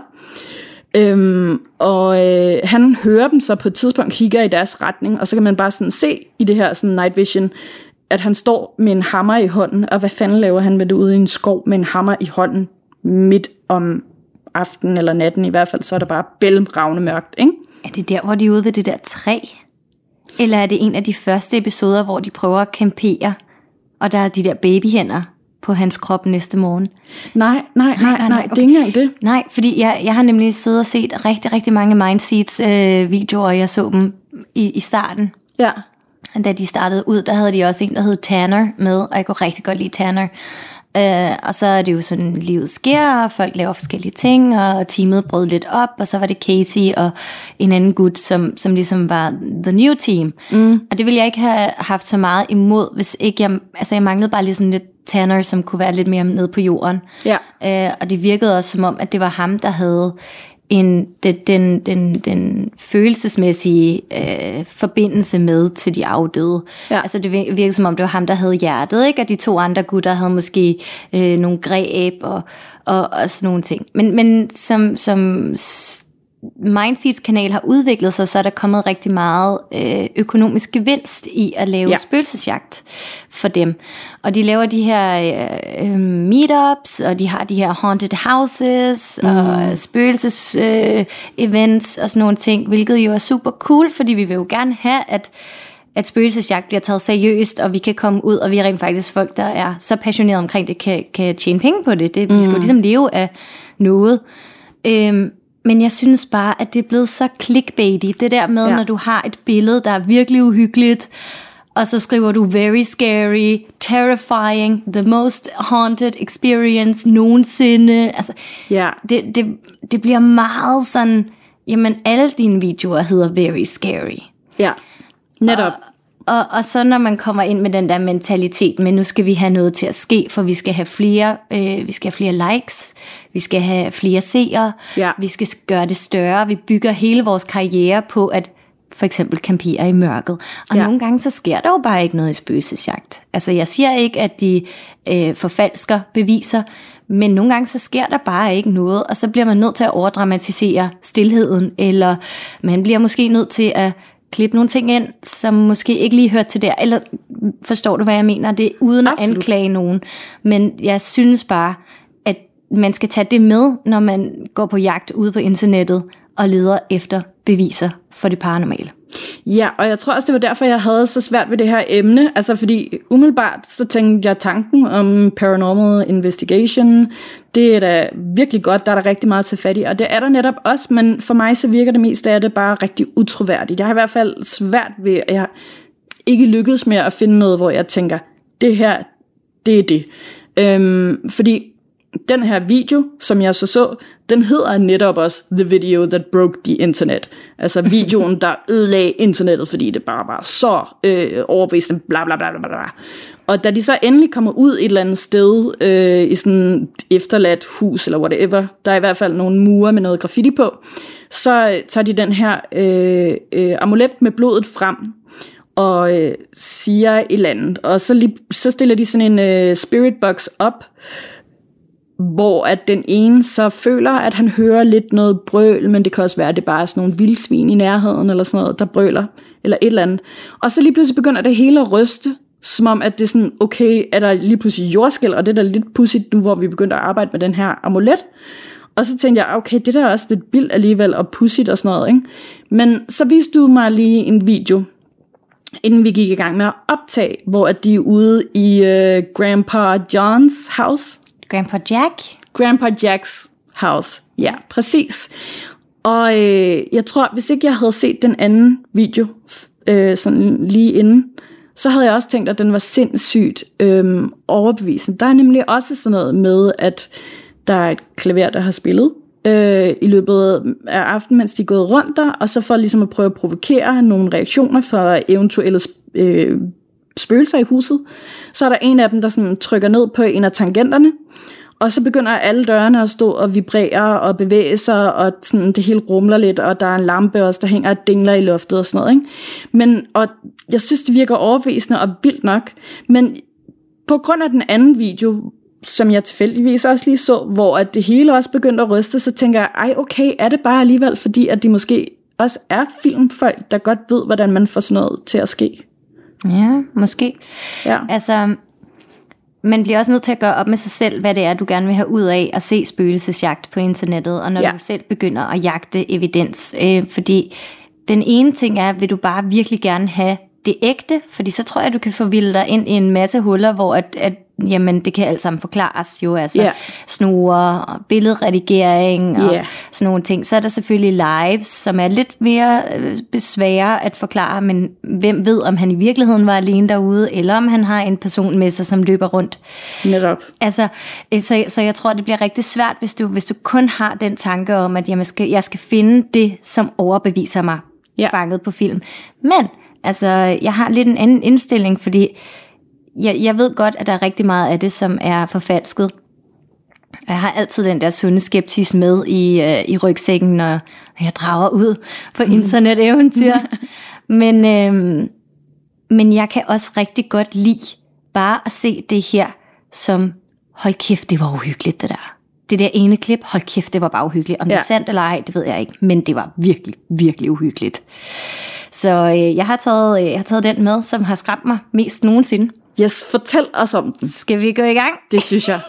Speaker 2: Øhm, og øh, han hører dem så på et tidspunkt, kigger i deres retning, og så kan man bare sådan se i det her sådan night vision, at han står med en hammer i hånden, og hvad fanden laver han med det ude i en skov med en hammer i hånden midt om aftenen eller natten i hvert fald, så er der bare bælmravne mørkt, ikke?
Speaker 1: Er det der, hvor de er ude ved det der træ? Eller er det en af de første episoder, hvor de prøver at campere, og der er de der babyhænder på hans krop næste morgen?
Speaker 2: Nej, nej, nej, nej, nej, nej okay. Det er ikke engang det.
Speaker 1: Nej, fordi jeg, jeg har nemlig siddet og set rigtig, rigtig mange Mindseeds øh, videoer, og jeg så dem i, i starten.
Speaker 2: Ja.
Speaker 1: Da de startede ud, der havde de også en, der hed Tanner med, og jeg kunne rigtig godt lide Tanner. Uh, og så er det jo sådan, livet sker, og folk laver forskellige ting, og teamet brød lidt op, og så var det Casey og en anden gut, som, som ligesom var the new team. Mm. Og det ville jeg ikke have haft så meget imod, hvis ikke jeg, altså jeg manglede bare lige sådan lidt Tanner, som kunne være lidt mere nede på jorden.
Speaker 2: Ja.
Speaker 1: Uh, og det virkede også som om, at det var ham, der havde en, den, den, den, den følelsesmæssige øh, forbindelse med til de afdøde.
Speaker 2: Ja.
Speaker 1: Altså det virkede som om, det var ham, der havde hjertet, ikke? Og de to andre gutter havde måske øh, nogle greb og, og, og sådan nogle ting. Men, men som, som Mindseeds kanal har udviklet sig, så er der kommet rigtig meget øh, økonomisk gevinst i at lave ja. spøgelsesjagt for dem. Og de laver de her øh, meetups, og de har de her haunted houses, mm. og spøgelses øh, events og sådan nogle ting, hvilket jo er super cool, fordi vi vil jo gerne have, at at spøgelsesjagt bliver taget seriøst, og vi kan komme ud, og vi er rent faktisk folk, der er så passionerede omkring det, kan, kan tjene penge på det. det vi skal jo ligesom leve af noget. Øhm, Men jeg synes bare, at det er blevet så clickbaity. Det der med, ja. når du har et billede, der er virkelig uhyggeligt, og så skriver du very scary, terrifying, the most haunted experience nogensinde. Altså,
Speaker 2: ja.
Speaker 1: det, det, det bliver meget sådan, jamen alle dine videoer hedder very scary.
Speaker 2: Ja, netop.
Speaker 1: Og, og, og så når man kommer ind med den der mentalitet, men nu skal vi have noget til at ske, for vi skal have flere, øh, vi skal have flere likes, vi skal have flere seere,
Speaker 2: ja.
Speaker 1: vi skal gøre det større, vi bygger hele vores karriere på at for eksempel campere i mørket. Og ja. nogle gange så sker der jo bare ikke noget i spøgelsesjagt. Altså jeg siger ikke, at de øh, forfalsker beviser, men nogle gange så sker der bare ikke noget, og så bliver man nødt til at overdramatisere stilheden, eller man bliver måske nødt til at klippe nogle ting ind, som måske ikke lige hører til der, eller forstår du, hvad jeg mener? Det er uden at Absolut. anklage nogen. Men jeg synes bare, at man skal tage det med, når man går på jagt ude på internettet og leder efter beviser for det paranormale.
Speaker 2: Ja, og jeg tror også, det var derfor, jeg havde så svært ved det her emne. Altså fordi umiddelbart, så tænkte jeg tanken om paranormal investigation. Det er da virkelig godt, der er der rigtig meget til fat i. Og det er der netop også, men for mig så virker det mest af det bare rigtig utroværdigt. Jeg har i hvert fald svært ved, at jeg ikke lykkedes med at finde noget, hvor jeg tænker, det her, det er det. Øhm, fordi den her video, som jeg så så, den hedder netop også The Video That Broke the Internet. Altså videoen, der ødelagde internettet, fordi det bare var så øh, overbevisende, bla bla bla bla bla. Og da de så endelig kommer ud et eller andet sted, øh, i sådan et efterladt hus, eller whatever, der er i hvert fald nogle mure med noget graffiti på, så tager de den her øh, øh, amulet med blodet frem, og øh, siger et eller andet. Og så, lige, så stiller de sådan en øh, spirit box op, hvor at den ene så føler, at han hører lidt noget brøl, men det kan også være, at det bare er sådan nogle vildsvin i nærheden, eller sådan noget, der brøler, eller et eller andet. Og så lige pludselig begynder det hele at ryste, som om, at det er sådan, okay, er der lige pludselig jordskælv, og det er da lidt pudsigt nu, hvor vi begynder at arbejde med den her amulet. Og så tænkte jeg, okay, det der er også lidt vildt alligevel, og pudsigt og sådan noget, ikke? Men så viste du mig lige en video, inden vi gik i gang med at optage, hvor at de er ude i uh, Grandpa Johns house.
Speaker 1: Grandpa Jack?
Speaker 2: Grandpa Jacks house, ja, præcis. Og øh, jeg tror, hvis ikke jeg havde set den anden video, øh, sådan lige inden, så havde jeg også tænkt, at den var sindssygt øh, overbevisende. Der er nemlig også sådan noget med, at der er et klaver, der har spillet øh, i løbet af aftenen, mens de er gået rundt der, og så for ligesom at prøve at provokere nogle reaktioner fra eventuelle øh, spøgelser i huset, så er der en af dem, der sådan trykker ned på en af tangenterne, og så begynder alle dørene at stå og vibrere og bevæge sig, og sådan, det hele rumler lidt, og der er en lampe også, der hænger og dingler i loftet og sådan noget. Ikke? Men, og jeg synes, det virker overbevisende og vildt nok, men på grund af den anden video, som jeg tilfældigvis også lige så, hvor at det hele også begyndte at ryste, så tænker jeg, ej okay, er det bare alligevel, fordi at de måske også er filmfolk, der godt ved, hvordan man får sådan noget til at ske.
Speaker 1: Ja, måske.
Speaker 2: Ja.
Speaker 1: Altså, man bliver også nødt til at gøre op med sig selv, hvad det er, du gerne vil have ud af at se spøgelsesjagt på internettet, og når ja. du selv begynder at jagte evidens. Øh, fordi den ene ting er, vil du bare virkelig gerne have det ægte, fordi så tror jeg, du kan forvilde dig ind i en masse huller, hvor at, at jamen, det kan alt sammen forklares jo, altså yeah. snore og billedredigering og yeah. sådan nogle ting. Så er der selvfølgelig lives, som er lidt mere besvære at forklare, men hvem ved, om han i virkeligheden var alene derude, eller om han har en person med sig, som løber rundt.
Speaker 2: Netop.
Speaker 1: Altså, så, så jeg tror, det bliver rigtig svært, hvis du, hvis du kun har den tanke om, at jeg skal, jeg skal finde det, som overbeviser mig yeah. fanget på film. Men altså, jeg har lidt en anden indstilling, fordi jeg, jeg ved godt, at der er rigtig meget af det, som er forfalsket. Jeg har altid den der sunde skepsis med i, øh, i rygsækken, når jeg drager ud på internet-eventyr. men, øh, men jeg kan også rigtig godt lide bare at se det her som, hold kæft, det var uhyggeligt det der. Det der ene klip, hold kæft, det var bare uhyggeligt. Om ja. det er sandt eller ej, det ved jeg ikke, men det var virkelig, virkelig uhyggeligt. Så øh, jeg, har taget, øh, jeg har taget den med, som har skræmt mig mest nogensinde.
Speaker 2: Yes, fortæl os om den.
Speaker 1: Skal vi gå i gang?
Speaker 2: Det synes jeg.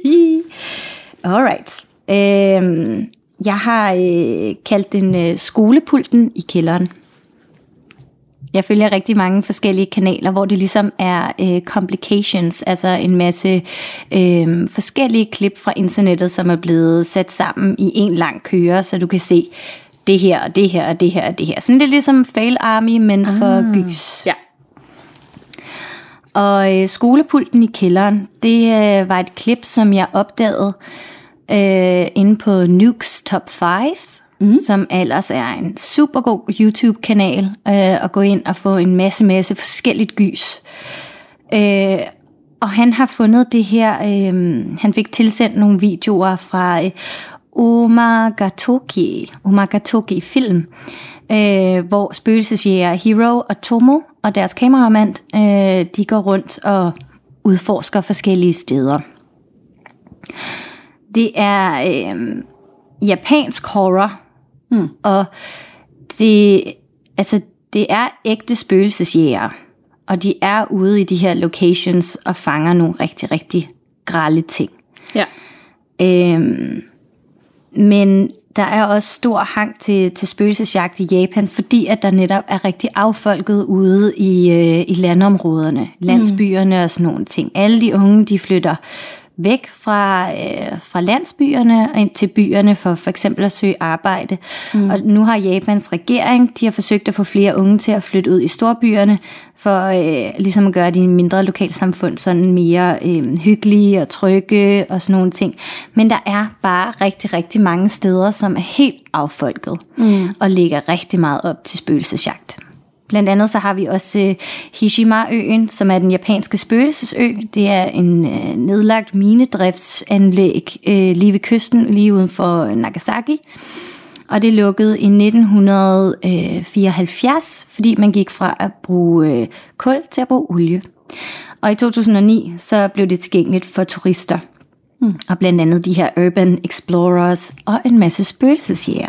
Speaker 1: Alright. Øh, jeg har øh, kaldt den øh, skolepulten i kælderen. Jeg følger rigtig mange forskellige kanaler, hvor det ligesom er øh, complications, altså en masse øh, forskellige klip fra internettet, som er blevet sat sammen i en lang køre, så du kan se det her, og det her, og det her, og det her. Sådan det er ligesom Fail Army, men for ah. gys.
Speaker 2: Ja.
Speaker 1: Og øh, skolepulten i kælderen, det øh, var et klip, som jeg opdagede øh, inde på Nukes Top fem, mm. som ellers er en super god YouTube-kanal, øh, at gå ind og få en masse, masse forskelligt gys. Øh, og han har fundet det her, øh, han fik tilsendt nogle videoer fra øh, Omagatoki, Omagatoki film, øh, hvor spøgelsesjæger Hiro og Tomo og deres kameramand, øh, de går rundt og udforsker forskellige steder. Det er øh, japansk horror, mm. og det, altså, det er ægte spøgelsesjæger, og de er ude i de her locations og fanger nogle rigtig, rigtig grelle ting.
Speaker 2: Ja.
Speaker 1: Øh, Men der er også stor hang til, til spøgelsesjagt i Japan, fordi at der netop er rigtig affolket ude i, øh, i landområderne, landsbyerne og sådan nogle ting. Alle de unge, de flytter væk fra, øh, fra landsbyerne og ind til byerne for for eksempel at søge arbejde. Mm. Og nu har Japans regering, de har forsøgt at få flere unge til at flytte ud i storbyerne, for øh, ligesom at gøre de mindre lokalsamfund sådan mere øh, hyggelige og trygge og sådan nogle ting. Men der er bare rigtig, rigtig mange steder, som er helt affolket mm. og ligger rigtig meget op til spøgelsesjagt. Blandt andet så har vi også øh, Hishima-øen, som er den japanske spøgelsesø. Det er en øh, nedlagt minedriftsanlæg øh, lige ved kysten, lige uden for Nagasaki. Og det lukkede i nitten fireoghalvfjerds, fordi man gik fra at bruge øh, kul til at bruge olie. Og i to tusind og ni så blev det tilgængeligt for turister. Mm. Og blandt andet de her urban explorers og en masse spøgelsesjæger.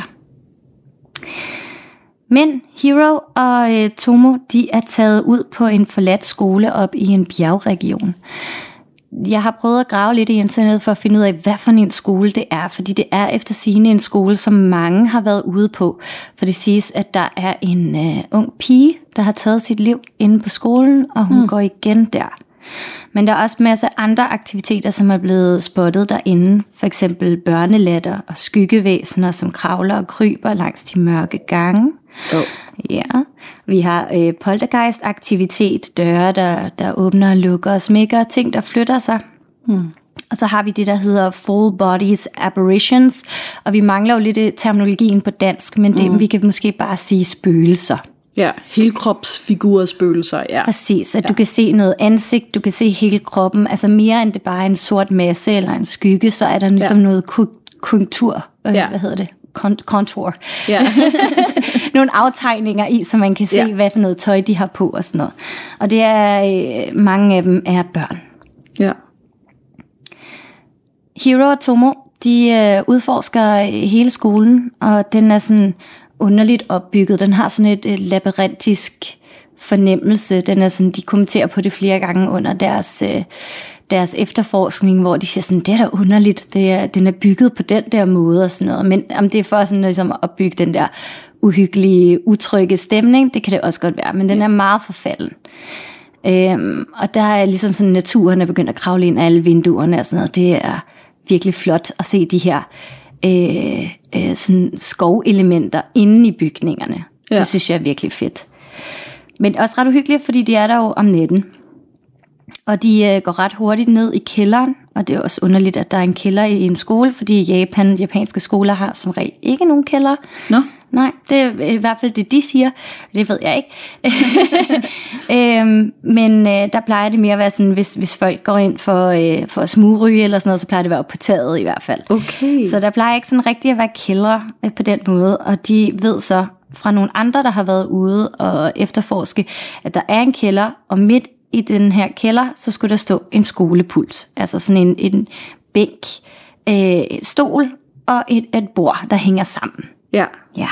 Speaker 1: Men Hiro og øh, Tomo, de er taget ud på en forladt skole op i en bjergregion. Jeg har prøvet at grave lidt i internettet for at finde ud af, hvad for en skole det er, fordi det er efter sigende en skole, som mange har været ude på. For det siges, at der er en øh, ung pige, der har taget sit liv inde på skolen, og hun mm. går igen der. Men der er også masser af andre aktiviteter, som er blevet spottet derinde. For eksempel børnelatter og skyggevæsener, som kravler og kryber langs de mørke gange. Oh. Ja, vi har øh, poltergeist-aktivitet, døre, der, der åbner og lukker og smækker, ting, der flytter sig. Hmm. Og så har vi det, der hedder full bodies apparitions, og vi mangler jo lidt terminologien på dansk, men det, mm. vi kan måske bare sige spøgelser.
Speaker 2: Ja, helkropsfigurspøgelser, ja.
Speaker 1: Præcis, at
Speaker 2: ja.
Speaker 1: du kan se noget ansigt, du kan se hele kroppen, altså mere end det bare er en sort masse eller en skygge, så er der ligesom ja. noget kontur, øh, ja. hvad hedder det? Kontur. Ja. Nogle aftegninger i, så man kan se, ja. hvad for noget tøj de har på og sådan noget. Og det er, øh, mange af dem er børn.
Speaker 2: Ja.
Speaker 1: Hiro og Tomo, de øh, udforsker hele skolen, og den er sådan underligt opbygget. Den har sådan et, et labyrintisk fornemmelse. Den er sådan, de kommenterer på det flere gange under deres, øh, deres efterforskning, hvor de siger sådan, det er da underligt, det er, den er bygget på den der måde og sådan noget. Men om det er for sådan, ligesom, at bygge den der uhyggelige, utrygge stemning, det kan det også godt være, men den er meget forfalden. Øhm, og der er ligesom sådan, naturen er begyndt at kravle ind af alle vinduerne og sådan noget. Det er virkelig flot at se de her øh, øh, sådan skovelementer inde i bygningerne. Ja. Det synes jeg er virkelig fedt. Men også ret uhyggeligt, fordi de er der jo om natten. Og de øh, går ret hurtigt ned i kælderen, og det er også underligt, at der er en kælder i en skole, fordi Japan, japanske skoler har som regel ikke nogen kælder.
Speaker 2: Nå.
Speaker 1: Nej, det er i hvert fald det, de siger. Det ved jeg ikke. øhm, men øh, der plejer det mere at være sådan, hvis, hvis folk går ind for, øh, for at smugryge eller sådan noget, så plejer det at være på taget i hvert fald.
Speaker 2: Okay.
Speaker 1: Så der plejer ikke sådan rigtig at være kælder øh, på den måde, og de ved så fra nogle andre, der har været ude og efterforske, at der er en kælder, og midt i den her kælder, så skulle der stå en skolepult. Altså sådan en, en bænk, øh, stol og et, et bord, der hænger sammen.
Speaker 2: Ja.
Speaker 1: Ja.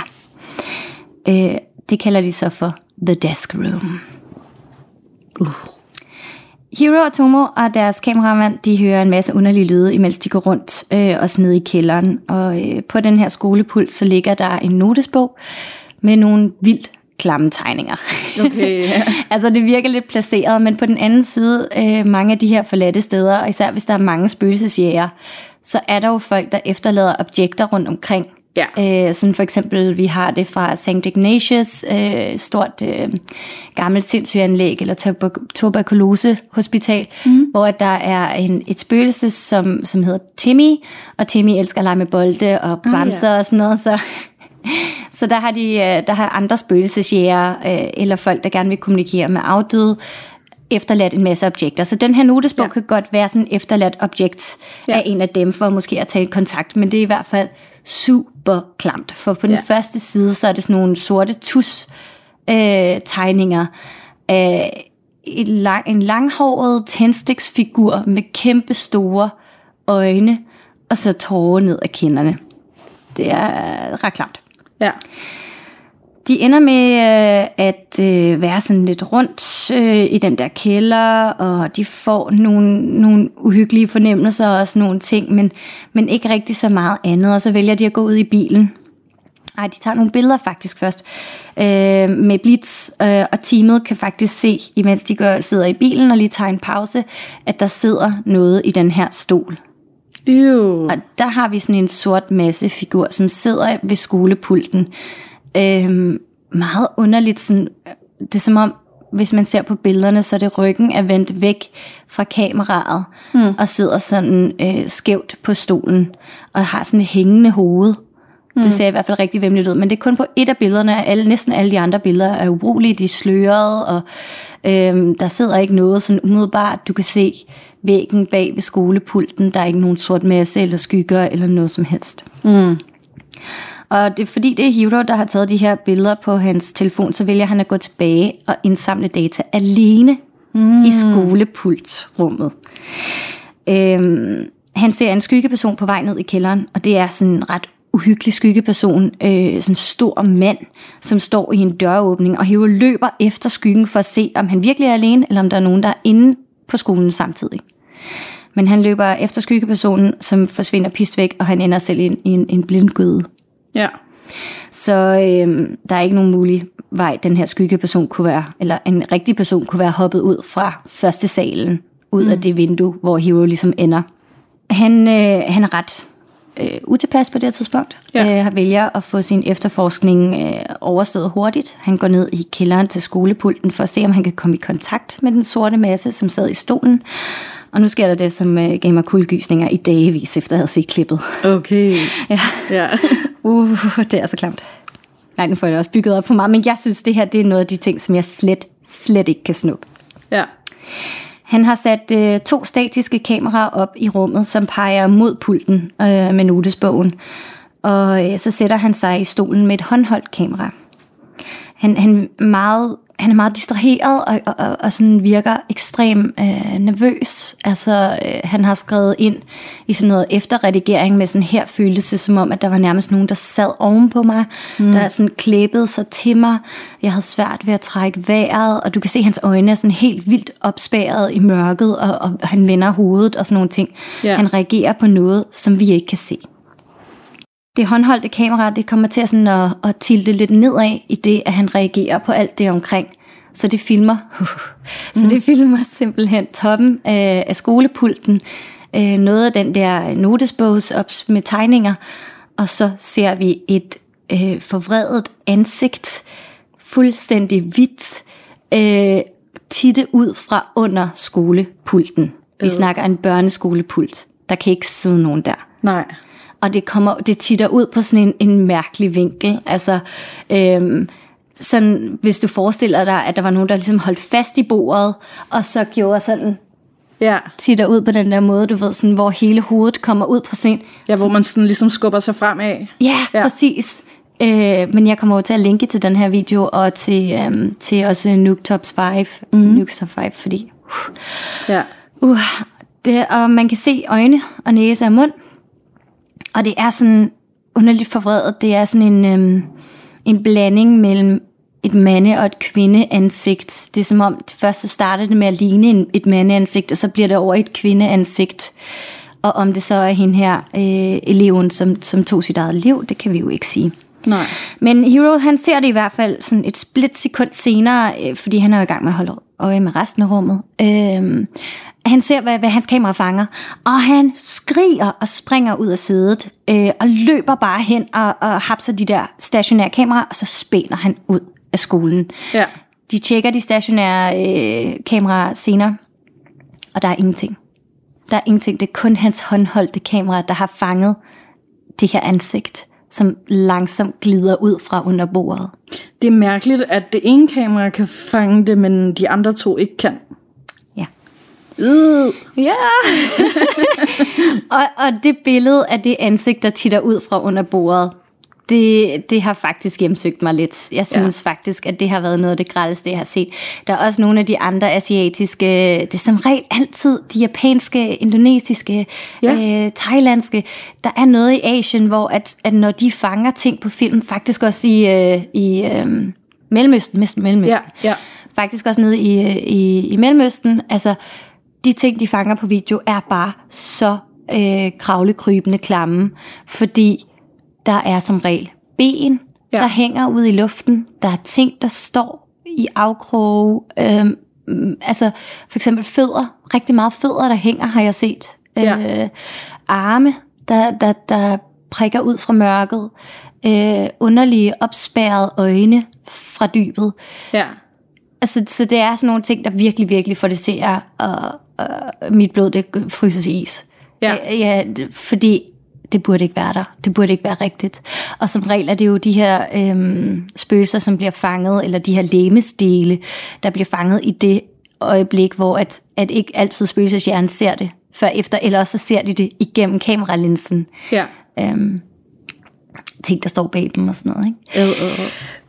Speaker 1: Øh, det kalder de så for The Desk Room. Uh. Hiro og Tomo og deres kameramand, de hører en masse underlige lyde, imens de går rundt øh, og ned i kælderen. Og øh, på den her skolepult, så ligger der en notesbog med nogle vildt klamme tegninger.
Speaker 2: Okay, ja.
Speaker 1: Altså det virker lidt placeret, men på den anden side, øh, mange af de her forladte steder, og især hvis der er mange spøgelsesjæger, så er der jo folk, der efterlader objekter rundt omkring. Ja. Øh, sådan for eksempel, vi har det fra Sankt Ignatius, øh, stort øh, gammelt sindssygeanlæg, eller tuber- tuberkulosehospital, mm. hvor der er en, et spøgelse, som, som hedder Timmy, og Timmy elsker at lege med bolde og bamser ah, ja. og sådan noget, så... Så der har, de, der har andre spøgelsesjæger, øh, eller folk, der gerne vil kommunikere med afdøde, efterladt en masse objekter. Så den her notesbog ja. kan godt være sådan et efterladt objekt ja. af en af dem, for måske at tage kontakt. Men det er i hvert fald super klamt. For på den ja. første side, så er det sådan nogle sorte tus øh, tegninger af et lang, en langhåret tændstiksfigur med kæmpe store øjne, og så tårer ned af kinderne. Det er ret klamt.
Speaker 2: Ja.
Speaker 1: De ender med øh, at øh, være sådan lidt rundt øh, i den der kælder, og de får nogle, nogle uhyggelige fornemmelser og sådan nogle ting, men, men ikke rigtig så meget andet, og så vælger de at gå ud i bilen. Ej, de tager nogle billeder faktisk først øh, med blitz, øh, og teamet kan faktisk se, imens de går, sidder i bilen og lige tager en pause, at der sidder noget i den her stol.
Speaker 2: Ew.
Speaker 1: Og der har vi sådan en sort masse figur, som sidder ved skolepulten. Øhm, meget underligt. Sådan, det er som om, hvis man ser på billederne, så er det ryggen er vendt væk fra kameraet, hmm. og sidder sådan øh, skævt på stolen, og har sådan et hængende hoved. Hmm. Det ser i hvert fald rigtig væmmeligt ud, men det er kun på et af billederne. Alle, næsten alle de andre billeder er ubrugelige, de er slørede, og øhm, der sidder ikke noget sådan umiddelbart. Du kan se væggen bag ved skolepulten, der er ikke nogen sort masse eller skygger eller noget som helst.
Speaker 2: Mm.
Speaker 1: Og det er fordi det er Hiro, der har taget de her billeder på hans telefon, så vælger han at gå tilbage og indsamle data alene mm. i skolepultrummet. Øhm, han ser en skyggeperson på vej ned i kælderen, og det er sådan en ret uhyggelig skyggeperson, øh, sådan en stor mand, som står i en døråbning, og Hiro løber efter skyggen for at se, om han virkelig er alene, eller om der er nogen, der er inde på skolen samtidig. Men han løber efter skyggepersonen, som forsvinder pist væk, og han ender selv i en, en, en blindgyde.
Speaker 2: Ja.
Speaker 1: Så øh, der er ikke nogen mulig vej, den her skyggeperson kunne være, eller en rigtig person kunne være hoppet ud fra første salen, ud mm. af det vindue, hvor Hiro ligesom ender. Han, øh, han er ret øh, utilpas på det her tidspunkt. Ja. Øh, han vælger at få sin efterforskning øh, overstået hurtigt. Han går ned i kælderen til skolepulten for at se, om han kan komme i kontakt med den sorte masse, som sad i stolen. Og nu sker der det, som uh, gav mig kuldegysninger i dagevis, efter jeg havde set klippet.
Speaker 2: Okay.
Speaker 1: Ja.
Speaker 2: Ja.
Speaker 1: Uh, det er så klamt. Nej, nu får jeg det også bygget op for mig, men jeg synes, det her det er noget af de ting, som jeg slet, slet ikke kan snuppe.
Speaker 2: Ja.
Speaker 1: Han har sat øh, to statiske kameraer op i rummet, som peger mod pulten øh, med notesbogen. Og øh, så sætter han sig i stolen med et håndholdt kamera. Han, han, meget, han er meget distraheret og, og, og, og sådan virker ekstremt øh, nervøs. Altså, øh, han har skrevet ind i sådan noget efterredigering med sådan her følelse, som om, at der var nærmest nogen, der sad oven på mig. Mm. Der sådan klæbede sig til mig. Jeg havde svært ved at trække vejret, og du kan se, at hans øjne er sådan helt vildt opspærret i mørket, og, og han vender hovedet og sådan nogle ting. Yeah. Han reagerer på noget, som vi ikke kan se. Det håndholdte kamera, det kommer til at, sådan at, at tilte lidt nedad i det, at han reagerer på alt det omkring. Så det filmer, uh, så mm. det filmer simpelthen toppen af, af skolepulten, uh, noget af den der notesbogs op med tegninger, og så ser vi et uh, forvredet ansigt, fuldstændig hvidt, uh, titte ud fra under skolepulten. Vi øh. snakker en børneskolepult. Der kan ikke sidde nogen der.
Speaker 2: Nej.
Speaker 1: Og det kommer, det titter ud på sådan en, en mærkelig vinkel. Altså, øhm, sådan, hvis du forestiller dig, at der var nogen, der ligesom holdt fast i bordet, og så gjorde sådan, ja. titter ud på den der måde, du ved, sådan, hvor hele hovedet kommer ud på scenen.
Speaker 2: Ja, hvor man sådan ligesom skubber sig fremad.
Speaker 1: Ja, ja. Præcis. Øh, men jeg kommer over til at linke til den her video, og til, øhm, til også Nuke Top fem. Mm. Nuke Top fem, fordi... Uh, ja. Uh, det, og man kan se øjne og næse og mund. Og det er sådan underligt forvredet. Det er sådan en, øhm, en blanding mellem et mande- og et kvindeansigt. Det er som om, det første starter det med at ligne en, et mandeansigt, og så bliver det over et kvindeansigt. Og om det så er hende her, øh, eleven, som, som tog sit eget liv, det kan vi jo ikke sige.
Speaker 2: Nej.
Speaker 1: Men Hero, han ser det i hvert fald sådan et splitsekund senere, øh, fordi han er jo i gang med at holde øje med resten af rummet. Øh, Han ser, hvad, hvad hans kamera fanger, og han skriger og springer ud af sædet, øh, og løber bare hen og, og hapser de der stationære kameraer, og så spænder han ud af skolen. Ja. De tjekker de stationære øh, kameraer senere, og der er ingenting. Der er ingenting. Det er kun hans håndholdte kamera, der har fanget det her ansigt, som langsomt glider ud fra under bordet.
Speaker 2: Det er mærkeligt, at det ene kamera kan fange det, men de andre to ikke kan.
Speaker 1: Uh. Ja. og, og det billede af det ansigt, der titter ud fra under bordet, det, det har faktisk hjemsøgt mig lidt. Jeg synes ja. faktisk, at det har været noget af det grældeste, jeg har set. Der er også nogle af de andre asiatiske, det er som regel altid de japanske, indonesiske, ja. øh, thailandske. Der er noget i Asien, hvor at, at når de fanger ting på film, faktisk også i, øh, i øh, Mellemøsten, mest Mellemøsten, ja. Ja. faktisk også nede i, i, i Mellemøsten, altså de ting, de fanger på video, er bare så øh, kravlekrybende klamme, fordi der er som regel ben, ja. der hænger ud i luften. Der er ting, der står i afkroge. Øh, altså for eksempel fødder. Rigtig meget fødder, der hænger, har jeg set. Ja. Øh, arme, der, der, der prikker ud fra mørket. Øh, underlige, opspærrede øjne fra dybet. Ja. Altså, så det er sådan nogle ting, der virkelig, virkelig får det ser, og, og mit blod, det fryser sig i is. Ja. Ja, fordi det burde ikke være der. Det burde ikke være rigtigt. Og som regel er det jo de her øhm, spøgelser, som bliver fanget, eller de her legemsdele, der bliver fanget i det øjeblik, hvor at, at ikke altid spøgelseshjernen ser det før efter, eller også så ser de det igennem kameralinsen. Ja. Øhm, ting, der står bag dem og sådan noget, ikke? Øh, øh, øh.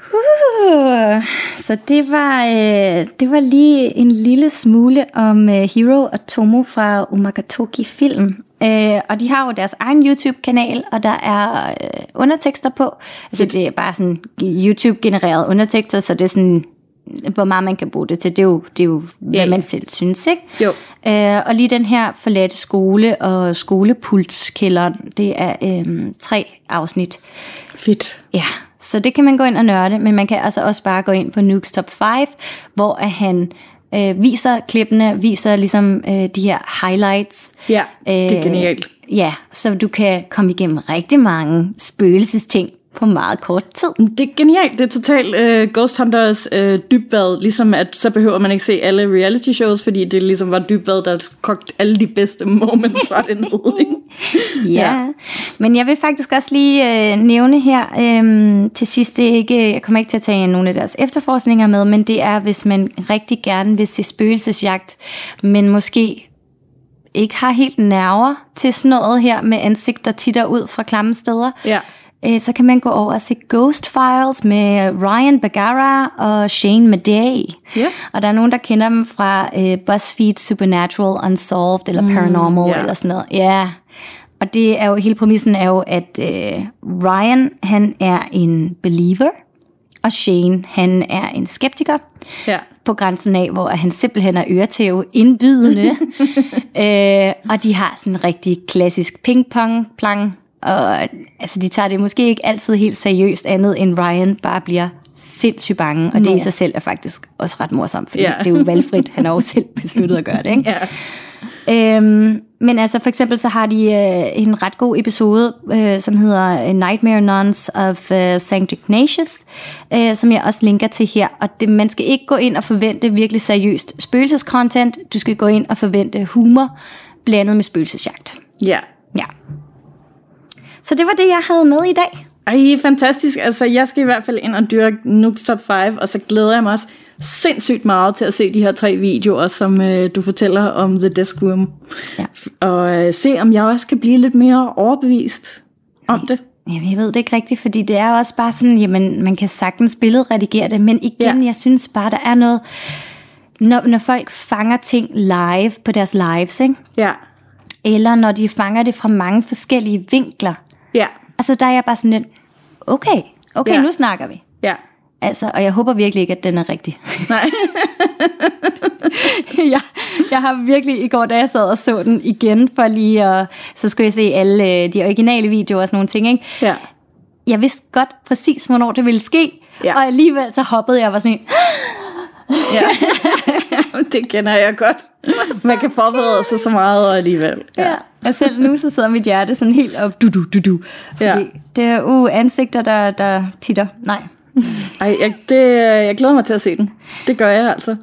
Speaker 1: Uh, så det var, øh, det var lige en lille smule om øh, Hiro og Tomo fra Umakatoki Film. Øh, og de har jo deres egen YouTube-kanal, og der er øh, undertekster på. Altså det er bare sådan YouTube-genererede undertekster, så det er sådan, hvor meget man kan bruge det til. Det er jo, det er jo hvad yeah. man selv synes, ikke? Jo. Øh, og lige den her forladte skole og skolepulskælderen, det er øh, tre afsnit.
Speaker 2: Fedt.
Speaker 1: Ja. Så det kan man gå ind og nørde, men man kan altså også bare gå ind på Nukes Top fem, hvor at han øh, viser klippene, viser ligesom øh, de her highlights.
Speaker 2: Ja, det er genialt.
Speaker 1: Ja, så du kan komme igennem rigtig mange spøgelsesting på meget kort tid.
Speaker 2: Det er genialt. Det er totalt uh, Ghost Hunters uh, dybvad, ligesom at så behøver man ikke se alle reality shows, fordi det ligesom var dybvad, der kogte alle de bedste moments fra det ned.
Speaker 1: Ja. ja, men jeg vil faktisk også lige øh, nævne her øh, til sidst, det er ikke, jeg kommer ikke til at tage nogle af deres efterforskninger med, men det er, hvis man rigtig gerne vil se spøgelsesjagt, men måske ikke har helt nerver til sådan noget her med ansigter titter ud fra klamme steder,
Speaker 2: ja.
Speaker 1: øh, så kan man gå over og se Ghost Files med Ryan Bergara og Shane Madej.
Speaker 2: Ja.
Speaker 1: Og der er nogen, der kender dem fra øh, BuzzFeed Supernatural, Unsolved eller Paranormal mm, yeah. eller sådan noget. Ja. Og det er jo, hele præmissen er jo, at øh, Ryan, han er en believer, og Shane, han er en skeptiker.
Speaker 2: Ja.
Speaker 1: På grænsen af, hvor han simpelthen er øretæve indbydende. øh, og de har sådan en rigtig klassisk ping-pong-plang. Og altså, de tager det måske ikke altid helt seriøst, andet end Ryan bare bliver sindssygt bange. Og det i sig selv er faktisk også ret morsomt, fordi ja. det er jo valgfrit. Han har jo selv besluttet at gøre det, ikke?
Speaker 2: Ja.
Speaker 1: Øhm, men altså for eksempel så har de øh, en ret god episode, øh, som hedder Nightmare Nuns of øh, Saint Ignatius, øh, som jeg også linker til her. Og det, man skal ikke gå ind og forvente virkelig seriøst spøgelsescontent. Du skal gå ind og forvente humor blandet med spøgelsesjagt.
Speaker 2: Ja.
Speaker 1: Ja. Så det var det, jeg havde med i dag.
Speaker 2: Ej, fantastisk. Altså, jeg skal i hvert fald ind og dyrke Nooks Top fem, og så glæder jeg mig også sindssygt meget til at se de her tre videoer, som øh, du fortæller om The Desk Room.
Speaker 1: Ja.
Speaker 2: Og øh, se, om jeg også kan blive lidt mere overbevist om det.
Speaker 1: Jamen, jeg ved det ikke rigtigt, fordi det er også bare sådan, jamen, man kan sagtens billedredigere det, men igen, ja. jeg synes bare, der er noget, når, når folk fanger ting live på deres lives, ikke?
Speaker 2: Ja.
Speaker 1: Eller når de fanger det fra mange forskellige vinkler.
Speaker 2: Ja.
Speaker 1: Altså, der er jeg bare sådan lidt, okay, okay, ja. nu snakker vi.
Speaker 2: Ja.
Speaker 1: Altså, og jeg håber virkelig ikke, at den er rigtig.
Speaker 2: Nej.
Speaker 1: jeg, jeg har virkelig, i går da jeg sad og så den igen, for lige at, så skulle jeg se alle de originale videoer og sådan nogle ting, ikke?
Speaker 2: Ja.
Speaker 1: Jeg vidste godt præcis, hvornår det ville ske, ja. og alligevel så hoppede jeg og var sådan en,
Speaker 2: ja. Det kender jeg godt. Man kan forberede sig så meget og alligevel.
Speaker 1: Ja. Ja. Og selv nu så sidder mit hjerte sådan helt op, du du du du. Fordi ja. det er uh, ansigter, der, der titter. Nej.
Speaker 2: Ej, jeg, det, jeg glæder mig til at se den. Det gør jeg altså.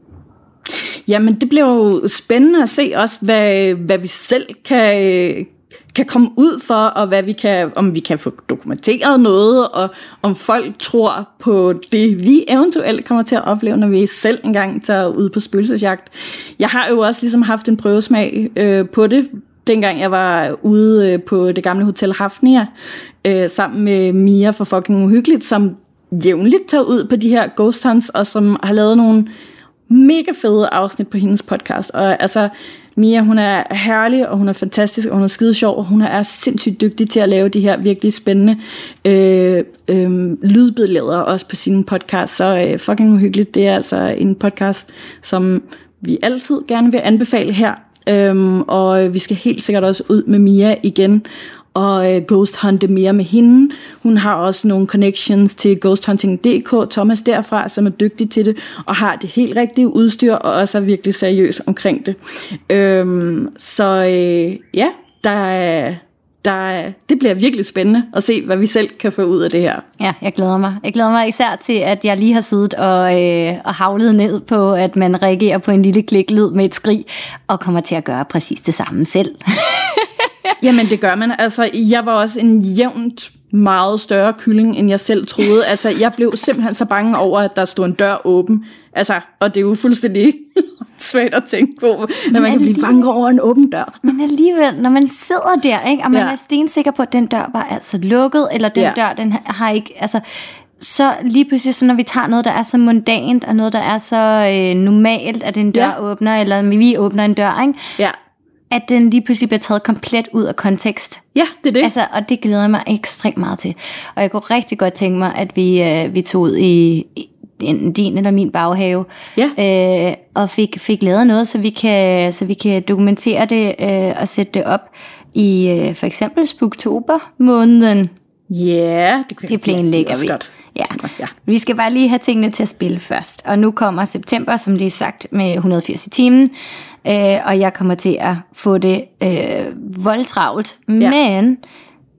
Speaker 2: Jamen, det bliver jo spændende at se også, hvad, hvad vi selv kan, kan komme ud for, og hvad vi kan, om vi kan få dokumenteret noget, og om folk tror på det, vi eventuelt kommer til at opleve, når vi selv engang tager ud på spøgelsesjagt. Jeg har jo også ligesom haft en prøvesmag øh, på det, dengang jeg var ude øh, på det gamle Hotel Hafnia, øh, sammen med Mia fra Fucking Uhyggeligt, som jævnligt tager ud på de her ghost hunts, og som har lavet nogle mega fede afsnit på hendes podcast. Og altså, Mia, hun er herlig, og hun er fantastisk, og hun er skide sjov, og hun er sindssygt dygtig til at lave de her virkelig spændende øh, øh, lydbilleder også på sin podcast. Så øh, Fucking Uhyggeligt, det er altså en podcast, som vi altid gerne vil anbefale her. Øhm, og vi skal helt sikkert også ud med Mia igen og øh, ghost hunte mere med hende. Hun har også nogle connections til ghost hunting punktum d k, Thomas derfra, som er dygtig til det og har det helt rigtige udstyr og også er virkelig seriøs omkring det. Øhm, så øh, ja, der er Der, det bliver virkelig spændende at se, hvad vi selv kan få ud af det her.
Speaker 1: Ja, jeg glæder mig. Jeg glæder mig især til, at jeg lige har siddet og, øh, og havlet ned på, at man reagerer på en lille kliklyd med et skrig, og kommer til at gøre præcis det samme selv.
Speaker 2: Jamen, det gør man. Altså, jeg var også en jævnt meget større kylling, end jeg selv troede. Altså, jeg blev simpelthen så bange over, at der stod en dør åben. Altså, og det er jo fuldstændig svært at tænke på, når man kan blive bange over en åben dør.
Speaker 1: Men alligevel, når man sidder der, ikke, og man ja. er stensikker på, at den dør var altså lukket, eller den ja. dør, den har ikke, altså, så lige pludselig, så når vi tager noget, der er så mundant, og noget, der er så øh, normalt, at en dør ja. åbner, eller vi åbner en dør, ikke?
Speaker 2: Ja.
Speaker 1: At den lige pludselig bliver taget komplet ud af kontekst.
Speaker 2: Ja, det er det.
Speaker 1: Altså, og det glæder jeg mig ekstremt meget til. Og jeg kunne rigtig godt tænke mig, at vi, øh, vi tog ud i, i din eller min baghave,
Speaker 2: ja. øh,
Speaker 1: og fik, fik lavet noget, så vi kan, så vi kan dokumentere det øh, og sætte det op i øh, for eksempel Spooktober måneden.
Speaker 2: Ja, det,
Speaker 1: det planlægger vi.
Speaker 2: Godt.
Speaker 1: Ja. ja. Vi skal bare lige have tingene til at spille først. Og nu kommer september, som lige sagt, med et hundrede og firs i timen. Øh, og jeg kommer til at få det øh, voldtravlt. Ja. Men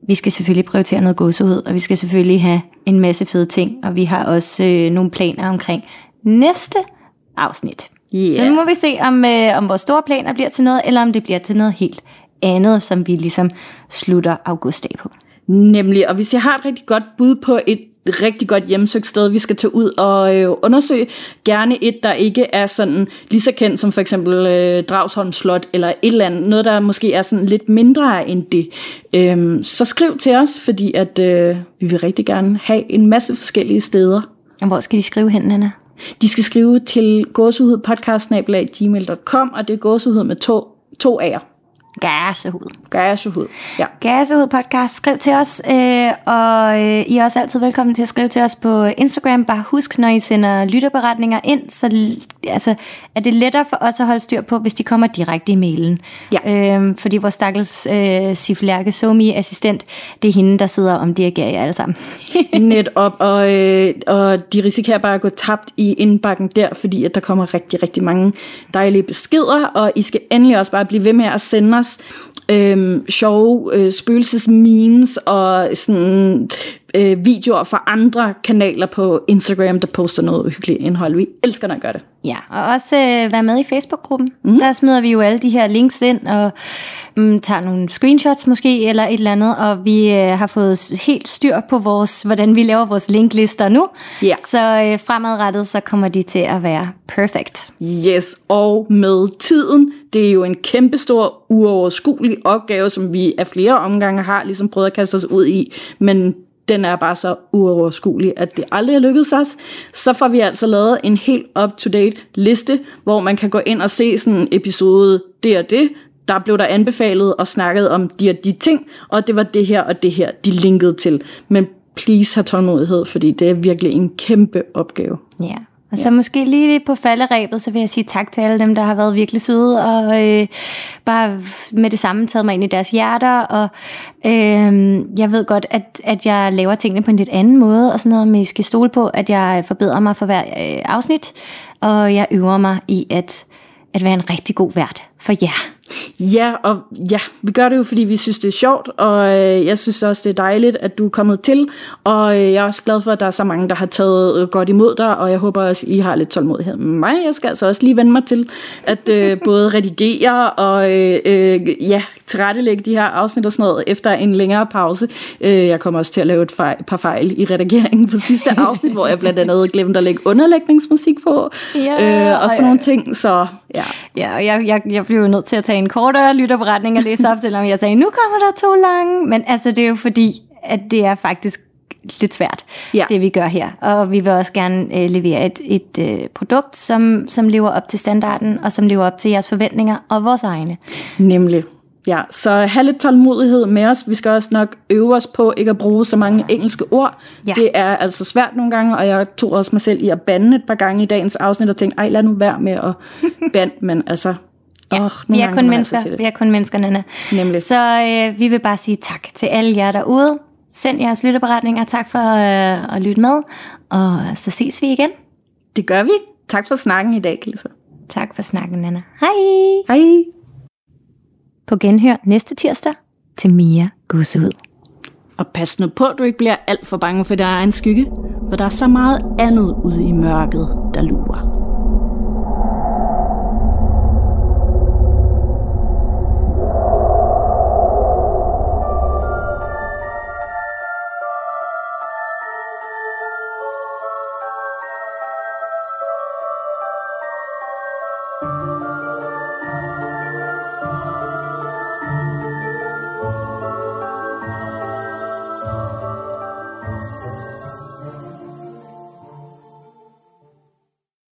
Speaker 1: vi skal selvfølgelig prioritere noget gåsehud, og vi skal selvfølgelig have en masse fede ting, og vi har også øh, nogle planer omkring næste afsnit. Yeah. Så nu må vi se, om, øh, om vores store planer bliver til noget, eller om det bliver til noget helt andet, som vi ligesom slutter august af på.
Speaker 2: Nemlig, og hvis jeg har et rigtig godt bud på et rigtig godt hjemsøgt sted, vi skal tage ud og øh, undersøge, gerne et, der ikke er sådan lige så kendt som for eksempel øh, Dragsholm Slot, eller et eller andet, noget der måske er sådan lidt mindre end det, øhm, så skriv til os, fordi at øh, vi vil rigtig gerne have en masse forskellige steder.
Speaker 1: Og hvor skal de skrive hen, Nanna?
Speaker 2: De skal skrive til gåsehudpodcast snabel-a gmail punktum com, og det er gåsehud med to, to A'er.
Speaker 1: Gæsehud.
Speaker 2: Gæsehud, ja.
Speaker 1: Gæsehud podcast. Skriv til os, øh, og øh, I er også altid velkommen til at skrive til os på Instagram. Bare husk, når I sender lytterberetninger ind, så altså, er det lettere for os at holde styr på, hvis de kommer direkte i mailen. Ja. Øh, fordi vores stakkels øh, Sif Lærke Somi-assistent, det er hende, der sidder og omdirigerer jer alle sammen.
Speaker 2: Netop, og, øh, og de risikerer bare at gå tabt i indbakken der, fordi at der kommer rigtig, rigtig mange dejlige beskeder, og I skal endelig også bare blive ved med at sende os Øhm, sjove øh, spøgelsesmemes og sådan øh, videoer fra andre kanaler på Instagram, der poster noget uhyggeligt indhold. Vi elsker, når I gør det.
Speaker 1: Ja, og også øh, være med i Facebook-gruppen. Mm. Der smider vi jo alle de her links ind og mm, tager nogle screenshots måske, eller et eller andet, og vi øh, har fået helt styr på vores, hvordan vi laver vores linklister nu. Yeah. Så øh, fremadrettet, så kommer de til at være perfect.
Speaker 2: Yes, og med tiden, det er jo en kæmpestor, uoverskuelig opgave, som vi af flere omgange har ligesom prøvet at kaste os ud i, men den er bare så uoverskuelig, at det aldrig er lykkedes os. Så får vi altså lavet en helt up-to-date liste, hvor man kan gå ind og se sådan en episode, det og det, der blev der anbefalet og snakket om de og de ting, og det var det her og det her, de linkede til. Men please have tålmodighed, fordi det er virkelig en kæmpe opgave.
Speaker 1: Ja. Og så ja. Måske lige på falderæbet, så vil jeg sige tak til alle dem, der har været virkelig søde, og øh, bare med det samme taget mig ind i deres hjerter, og øh, jeg ved godt, at, at jeg laver tingene på en lidt anden måde, og sådan noget, men I skal stole på, at jeg forbedrer mig for hver øh, afsnit, og jeg øver mig i at, at være en rigtig god vært for jer.
Speaker 2: Ja, og ja, vi gør det jo, fordi vi synes, det er sjovt, og øh, jeg synes også, det er dejligt, at du er kommet til, og øh, jeg er også glad for, at der er så mange, der har taget øh, godt imod dig, og jeg håber også, I har lidt tålmodighed med mig. Jeg skal altså også lige vende mig til at øh, både redigere og øh, øh, ja, tilrettelægge de her afsnit og sådan noget efter en længere pause. Øh, jeg kommer også til at lave et fejl, par fejl i redigeringen på sidste afsnit, hvor jeg blandt andet glemte at lægge underlægningsmusik på, ja, øh, og sådan nogle ting, så ja.
Speaker 1: Ja, og jeg, jeg, jeg blev jo nødt til at tage en kortere lytterberetning og læse op, selvom jeg sagde, nu kommer der to lange. Men altså, det er jo fordi, at det er faktisk lidt svært, ja. Det vi gør her. Og vi vil også gerne øh, levere et, et øh, produkt, som, som lever op til standarden, og som lever op til jeres forventninger og vores egne.
Speaker 2: Nemlig. Ja, så have lidt tålmodighed med os. Vi skal også nok øve os på ikke at bruge så mange engelske ord. Ja. Det er altså svært nogle gange, og jeg tog også mig selv i at bande et par gange i dagens afsnit og tænkte, ej, lad nu være med at bande, men altså...
Speaker 1: Ja, oh, vi er kun mennesker, altså vi er kun mennesker, Nanna.
Speaker 2: Nemlig.
Speaker 1: Så øh, vi vil bare sige tak til alle jer derude. Send jeres lytterberetninger. Tak for øh, at lytte med, og så ses vi igen.
Speaker 2: Det gør vi. Tak for snakken i dag, Kelsa.
Speaker 1: Tak for snakken, Nanna. Hej.
Speaker 2: Hej.
Speaker 1: På genhør næste tirsdag til Mia Gåsehud.
Speaker 2: Og pas nu på, at du ikke bliver alt for bange for din egen skygge, for der er så meget andet ude i mørket, der lurer.
Speaker 3: Thank you.